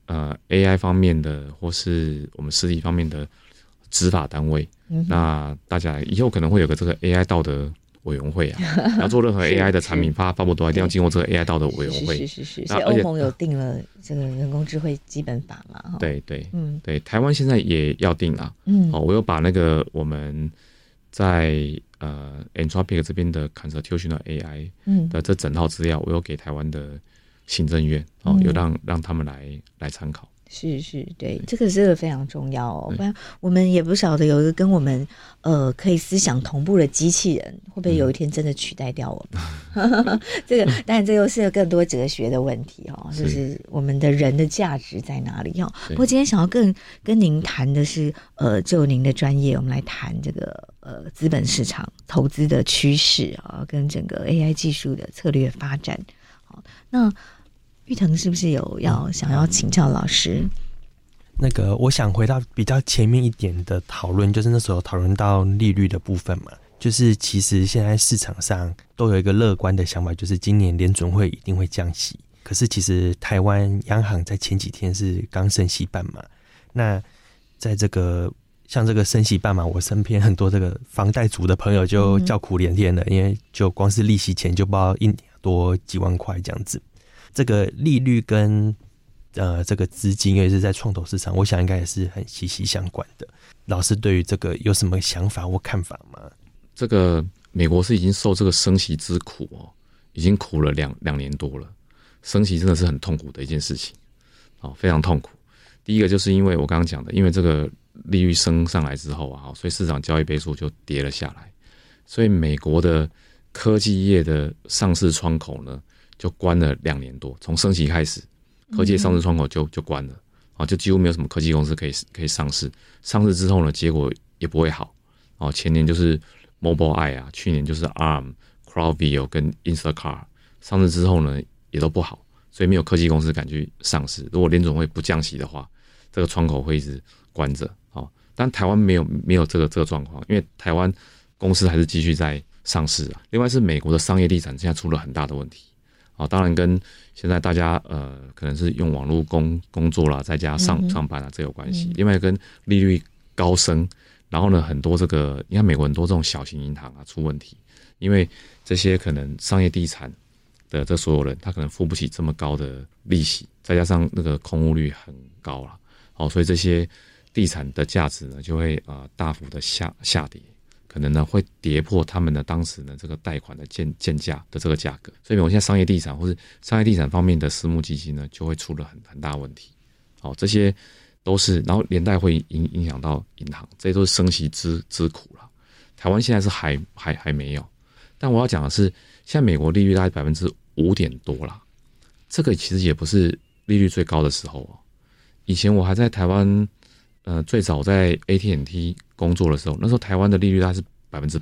[SPEAKER 1] AI 方面的，或是我们实体方面的执法单位。那大家以后可能会有个这个 AI 道德委员会啊，要做任何 AI 的产品发布都一定要经过这个 AI 道德委员会。
[SPEAKER 4] 是，所以欧盟有定了这个人工智慧基本法嘛？
[SPEAKER 1] 对，台湾现在也要定啊。我有把那个我们在Anthropic 这边的 Constitutional AI 的这整套资料，我有给台湾的行政院有让他们来参考。是，
[SPEAKER 4] 对，这个非常重要哦，不然我们也不晓得有一个跟我们可以思想同步的机器人，会不会有一天真的取代掉我们？这个当然这又是更多哲学的问题哦，就是我们的人的价值在哪里哦？不过今天想要跟您谈的是就您的专业，我们来谈这个资本市场投资的趋势啊，跟整个 AI 技术的策略发展。好，那玉腾是不是有想要请教老师？
[SPEAKER 5] 那个我想回到比较前面一点的讨论，就是那时候讨论到利率的部分嘛，就是其实现在市场上都有一个乐观的想法，就是今年联准会一定会降息。可是其实台湾央行在前几天是刚升息半码，那在这个像这个升息半码，我身边很多这个房贷族的朋友就叫苦连天了，因为就光是利息钱就不知道一年多几万块这样子。这个利率跟这个资金，尤其是在创投市场，我想应该也是很息息相关的。老师对于这个有什么想法或看法吗？
[SPEAKER 1] 这个美国是已经受这个升息之苦已经苦了两年多了。升息真的是很痛苦的一件事情，非常痛苦。第一个就是因为我刚刚讲的，因为这个利率升上来之后所以市场交易倍数就跌了下来，所以美国的科技业的上市窗口呢就关了2年多，从升息开始，科技上市窗口就关了，就几乎没有什么科技公司可以上市。上市之后呢，结果也不会好。前年就是 Mobileye 去年就是 ARM、CrowdVio 跟 Instacart 上市之后呢，也都不好，所以没有科技公司敢去上市。如果联准会不降息的话，这个窗口会一直关着。但台湾没有这个状况，因为台湾公司还是继续在上市啊。另外是美国的商业地产现在出了很大的问题。当然跟现在大家可能是用网络工作啦，在家上班这有关系。另外跟利率高升，然后呢很多这个你看美国很多这种小型银行出问题，因为这些可能商业地产的这所有人他可能付不起这么高的利息，再加上那个空屋率很高啦，所以这些地产的价值呢就会大幅的下跌。可能呢会跌破他们的当时呢这个贷款的建价的这个价格，所以美国现在商业地产或是商业地产方面的私募基金呢就会出了很大问题。这些都是，然后连带会影响到银行，这些都是升息之苦了。台湾现在是还没有，但我要讲的是，现在美国利率大概5%多啦，这个其实也不是利率最高的时候以前我还在台湾。最早在 AT&T 工作的时候，那时候台湾的利率大概是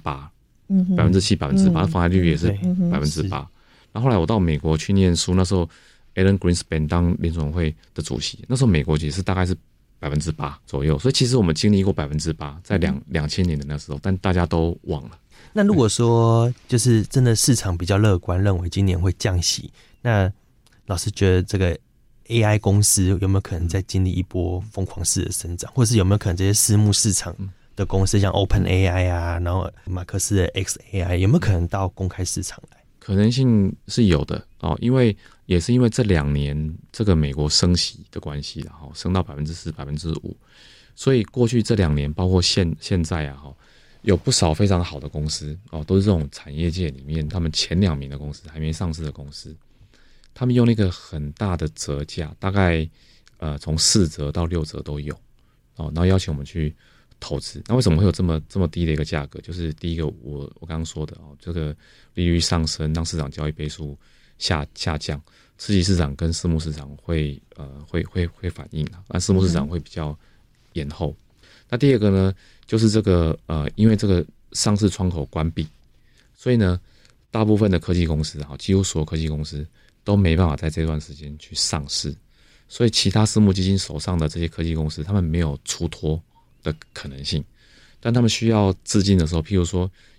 [SPEAKER 1] 8%，7%、8%，房贷利率也是8%。然后后来我到美国去念书，那时候 Alan Greenspan 当联准会的主席，那时候美国也是大概是8%左右。所以其实我们经历过8%，在2000年的那时候，但大家都忘了。
[SPEAKER 5] 那如果说就是真的市场比较乐观，认为今年会降息，那老师觉得这个AI 公司有没有可能再经历一波疯狂式的生长，或是有没有可能这些私募市场的公司，像 OpenAI 然后马克思的 XAI 有没有可能到公开市场来？
[SPEAKER 1] 可能性是有的因为也是因为这2年这个美国升息的关系升到4%、5%，所以过去这2年，包括现在有不少非常好的公司都是这种产业界里面他们前2名的公司，还没上市的公司。他们用那个很大的折价，大概从4折到6折都有然后邀请我们去投资。那为什么会有这么低的一个价格？就是第一个我刚刚说的这个利率上升让市场交易倍数下降，刺激市场跟私募市场会反应那私募市场会比较延后。那第二个呢，就是这个因为这个上市窗口关闭，所以呢大部分的科技公司几乎所有科技公司都没办法在这段时间去上市，所以其他私募基金手上的这些科技公司，他们没有出脱的可能性。但他们需要资金的时候，譬如说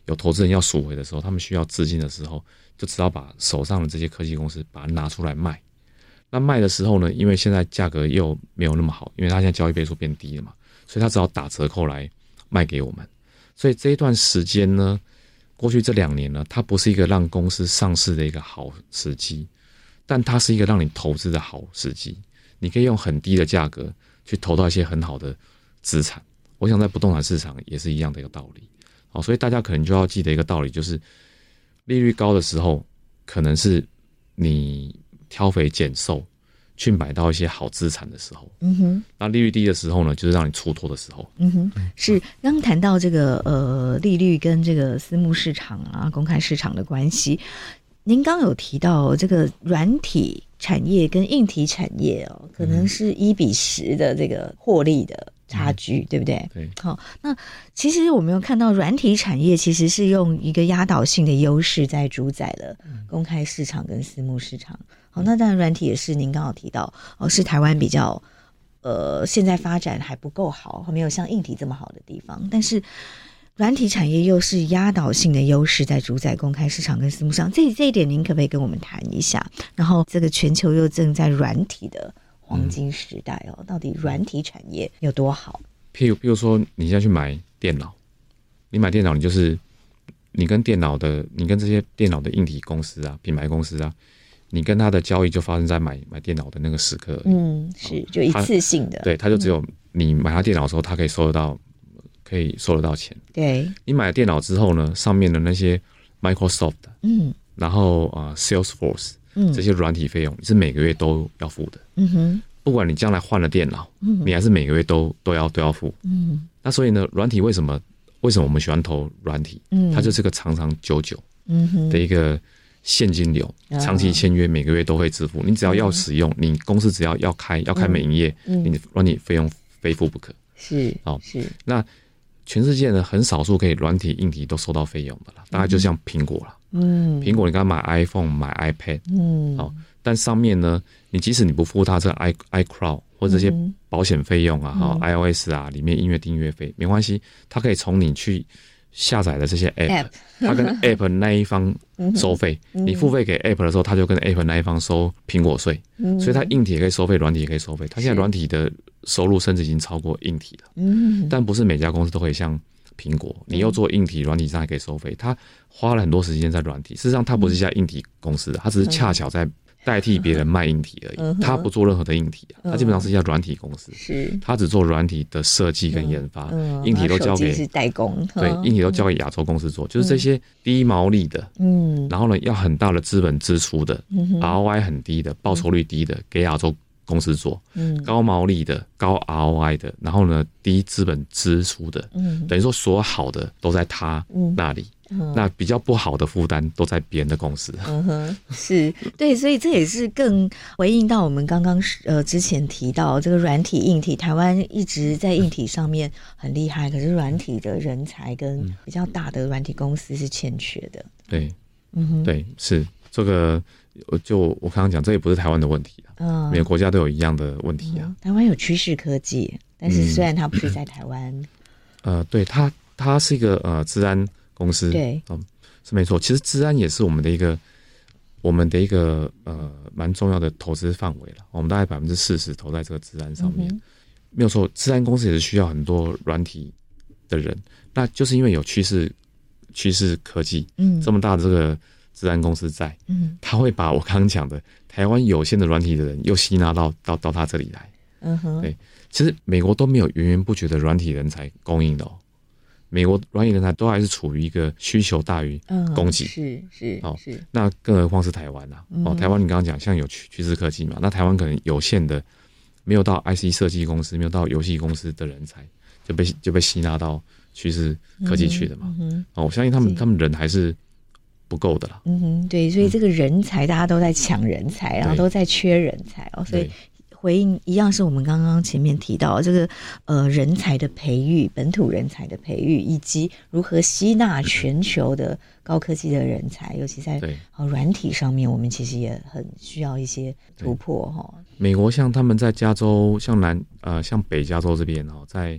[SPEAKER 1] 有投资人要赎回的时候，他们需要资金的时候，就只好把手上的这些科技公司把它拿出来卖。那卖的时候呢，因为现在价格又没有那么好，因为它现在交易倍数变低了嘛，所以他只好打折扣来卖给我们。所以这一段时间呢，过去这2年呢，它不是一个让公司上市的一个好时机，但它是一个让你投资的好时机。你可以用很低的价格去投到一些很好的资产。我想在不动产市场也是一样的一个道理。好，所以大家可能就要记得一个道理，就是利率高的时候，可能是你挑肥拣瘦去买到一些好资产的时候。那利率低的时候呢，就是让你出脱的时候。
[SPEAKER 4] 是刚刚谈到这个利率跟这个私募市场啊、公开市场的关系，您刚有提到这个软体产业跟硬体产业可能是1:10的这个获利的差距，对不对？
[SPEAKER 1] 对。
[SPEAKER 4] 好，那其实我们有看到软体产业其实是用一个压倒性的优势在主宰了公开市场跟私募市场。好，那当然软体也是您刚好提到是台湾比较现在发展还不够好，没有像硬体这么好的地方，但是软体产业又是压倒性的优势在主宰公开市场跟私募市场，这一点您可不可以跟我们谈一下？然后这个全球又正在软体的黄金时代到底软体产业有多好？
[SPEAKER 1] 譬如说你现在去买电脑，你买电脑，你跟这些电脑的硬体公司啊、品牌公司啊，你跟他的交易就发生在买电脑的那个时刻而已。
[SPEAKER 4] 是就一次性的。
[SPEAKER 1] 对，他就只有你买他电脑的时候，他可以收得到钱。对，你买了电脑之后呢，上面的那些 Microsoft，然后Salesforce，这些软体费用你是每个月都要付的。不管你将来换了电脑，你还是每个月都要付。那所以呢，软体为什么我们喜欢投软体？它就是个长长久久的一个现金流，长期签约，每个月都会支付。你只要使用，你公司只要开门营业，你软体费用非付不可。是。那全世界呢，很少数可以软体硬体都收到费用的啦，大概就像苹果啦。苹果你刚买 iPhone 买 iPad，但上面呢，你即使你不付它这个 iCloud 或者这些保险费用啊，iOS 啊，里面音乐订阅费没关系，它可以从你去下载的这些 App， 它跟 App 那一方收费，你付费给 App 的时候，它就跟 App 那一方收苹果税，所以它硬体也可以收费，软体也可以收费。它现在软体的收入甚至已经超过硬体了，但不是每家公司都可以像苹果，你又做硬体，软体上还可以收费。它花了很多时间在软体，事实上它不是一家硬体公司，它只是恰巧在代替别人卖硬体而已，它不做任何的硬体它基本上是一家软体公司，它只做软体的设计跟研发，硬体都交给
[SPEAKER 4] 代工，
[SPEAKER 1] 对，硬体都交给亚洲公司做，就是这些低毛利的，然后呢要很大的资本支出的，ROI 很低的，报酬率低的，给亚洲公司做，高毛利的、高 ROI 的，然后呢低资本支出的，等于说所有好的都在他那里。那比较不好的负担都在别人的公司。
[SPEAKER 4] 是，对，所以这也是更回应到我们刚刚之前提到这个软体硬体，台湾一直在硬体上面很厉害，可是软体的人才跟比较大的软体公司是欠缺的。
[SPEAKER 1] 对，对，是这个。就我刚刚讲，这也不是台湾的问题每个国家都有一样的问题
[SPEAKER 4] 台湾有趋势科技，但是虽然它不是在台湾，
[SPEAKER 1] 对，它是一个资安公司，
[SPEAKER 4] 对，
[SPEAKER 1] 是没错。其实资安也是我们的一个蛮重要的投资范围了。我们大概40%投在这个资安上面，没有错。资安公司也是需要很多软体的人，那就是因为有趋势科技，这么大的这个资安公司在，他会把我刚刚讲的台湾有限的软体的人又吸纳到他这里来。对，其实美国都没有源源不绝的软体人才供应的美国软体人才都还是处于一个需求大于供给，是。那更何况是台湾台湾你刚刚讲像有趋势科技嘛，那台湾可能有限的，没有到 IC 设计公司，没有到游戏公司的人才，就被吸纳到趋势科技去的嘛。我相信他们人还是不够的啦。
[SPEAKER 4] 对，所以这个人才大家都在抢人才，然后都在缺人才所以回应一样是我们刚刚前面提到这个人才的培育，本土人才的培育，以及如何吸纳全球的高科技的人才，尤其在软体上面，我们其实也很需要一些突破美
[SPEAKER 1] 国像他们在加州，像北加州这边在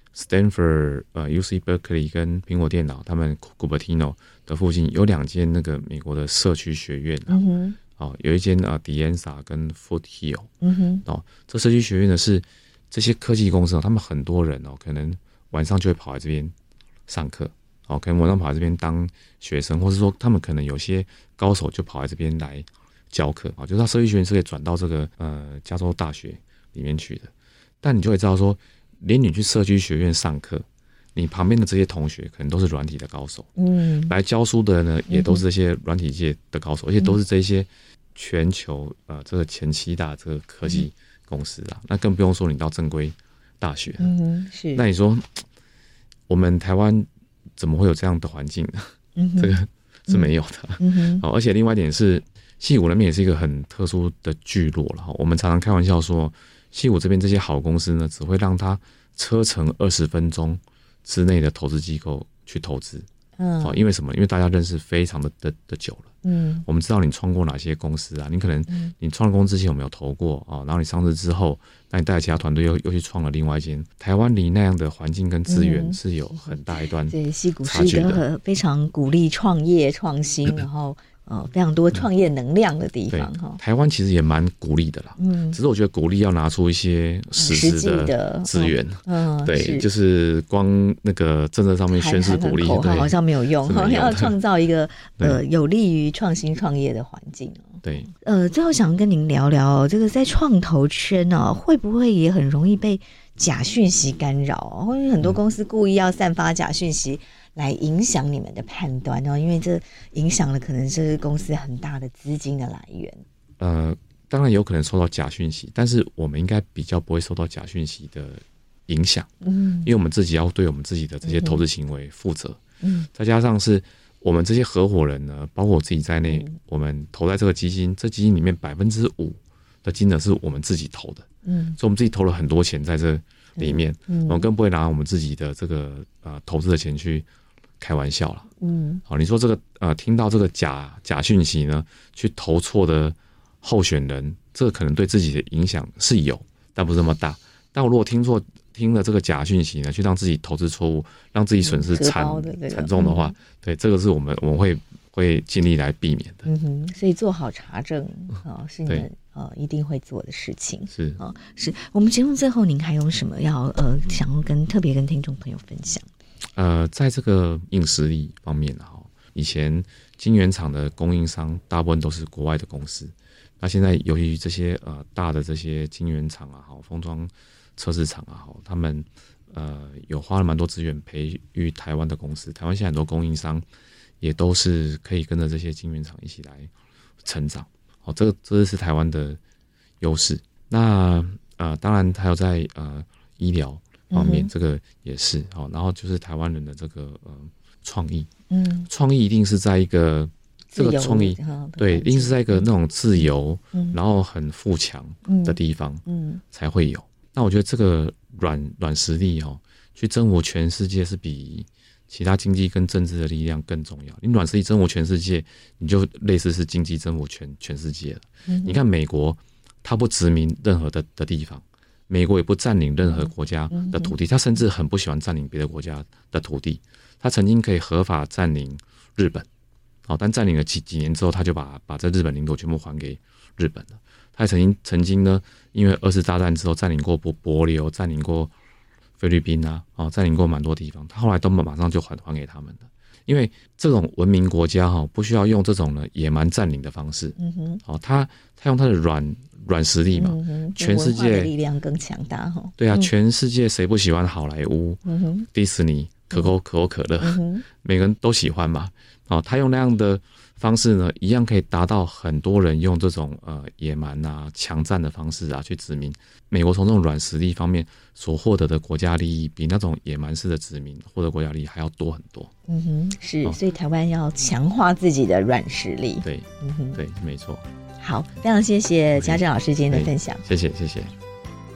[SPEAKER 1] Stanford、UC Berkeley 跟苹果电脑，他们 Cupertino 的附近有2间那个美国的社区学院有一间Dianza 跟 Foothill。这社区学院呢是这些科技公司他们很多人可能晚上就会跑来这边上课。可能晚上跑来这边当学生，或是说他们可能有些高手就跑来这边来教课就是他社区学院是可以转到这个加州大学里面去的。但你就会知道说，连你去社区学院上课，你旁边的这些同学可能都是软体的高手，来教书的呢也都是这些软体界的高手，而且都是这些全球这个前7大这个科技公司那更不用说你到正规大学
[SPEAKER 4] 是。
[SPEAKER 1] 那你说我们台湾怎么会有这样的环境呢？这个是没有的。而且另外一点是，矽谷那边也是一个很特殊的聚落了。我们常常开玩笑说，矽谷这边这些好公司呢，只会让它车程20分钟之内的投资机构去投资。因为什么？因为大家认识非常的久了。我们知道你创过哪些公司你可能你创公司之前有没有投过然后你上市之后，那你带着其他团队又去创了另外一间。台湾离那样的环境跟资源是有很大一段差距的。
[SPEAKER 4] 对，矽谷是一个非常鼓励创业创新，然后非常多创业能量的地方
[SPEAKER 1] 台湾其实也蛮鼓励的啦，只是我觉得鼓励要拿出一些实质的资源，对，就是光那个政策上面宣示鼓励，
[SPEAKER 4] 口号好像没有用，要创造一个有利于创新创业的环境。
[SPEAKER 1] 对，
[SPEAKER 4] 最后想跟您聊聊这个在创投圈会不会也很容易被假讯息干扰，或者很多公司故意要散发假讯息来影响你们的判断因为这影响了可能是公司很大的资金的来源。
[SPEAKER 1] 当然有可能受到假讯息，但是我们应该比较不会受到假讯息的影响，因为我们自己要对我们自己的这些投资行为负责。再加上是我们这些合伙人呢，包括我自己在内，我们投在这个基金，这基金里面5%的金额是我们自己投的，所以我们自己投了很多钱在这里面，我们更不会拿我们自己的这个投资的钱去开玩笑了。你说这个听到这个假讯息呢，去投错的候选人，这个可能对自己的影响是有，但不是那么大。但我如果听了这个假讯息呢，去让自己投资错误，让自己损失惨重的话，对，这个是我们会尽力来避免的。
[SPEAKER 4] 所以做好查证是你们一定会做的事情。
[SPEAKER 1] 是
[SPEAKER 4] 是我们节目最后，您还有什么要想要特别跟听众朋友分享？
[SPEAKER 1] 在这个硬实力方面以前晶圆厂的供应商大部分都是国外的公司，那现在由于这些大的这些晶圆厂封装测试厂他们有花了蛮多资源培育台湾的公司，台湾现在很多供应商也都是可以跟着这些晶圆厂一起来成长，这是台湾的优势。那当然还有在医疗方面，这个也是然后就是台湾人的这个创意，创意一定是在一个这个创意，对，一定是在一个那种自由，然后很富强的地方，才会有。那我觉得这个软实力去征服全世界是比其他经济跟政治的力量更重要。你软实力征服全世界，你就类似是经济征服全世界了。你看美国，它不殖民任何的地方，美国也不占领任何国家的土地，他甚至很不喜欢占领别的国家的土地。他曾经可以合法占领日本，但占领了几年之后，他就把这日本领土全部还给日本了。他也曾经呢，因为2次大战之后占领过帛琉，占领过菲律宾占领过蛮多地方，他后来都马上就还给他们了。因为这种文明国家不需要用这种呢野蛮占领的方式，他用他的软实力嘛，全世界
[SPEAKER 4] 文化的力量更强大
[SPEAKER 1] 对啊，全世界谁不喜欢好莱坞、迪士尼、可口可乐，每个人都喜欢嘛。他用那样的方式呢，一样可以达到很多人用这种野蛮强占的方式去殖民。美国从这种软实力方面所获得的国家利益，比那种野蛮式的殖民获得国家利益还要多很多。
[SPEAKER 4] 是，所以台湾要强化自己的软实力。
[SPEAKER 1] 对，对，没错。
[SPEAKER 4] 好，非常谢谢家政老师今天的分享。
[SPEAKER 1] 谢谢。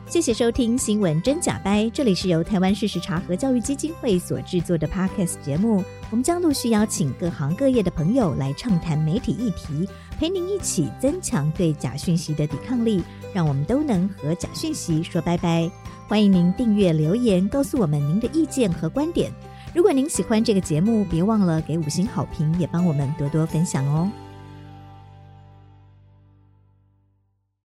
[SPEAKER 2] 谢谢收听新闻真假掰，这里是由台湾事实查核教育基金会所制作的 Podcast 节目，我们将陆续邀请各行各业的朋友来畅谈媒体议题，陪您一起增强对假讯息的抵抗力，让我们都能和假讯息说拜拜。欢迎您订阅留言告诉我们您的意见和观点，如果您喜欢这个节目，别忘了给5星好评，也帮我们多多分享哦。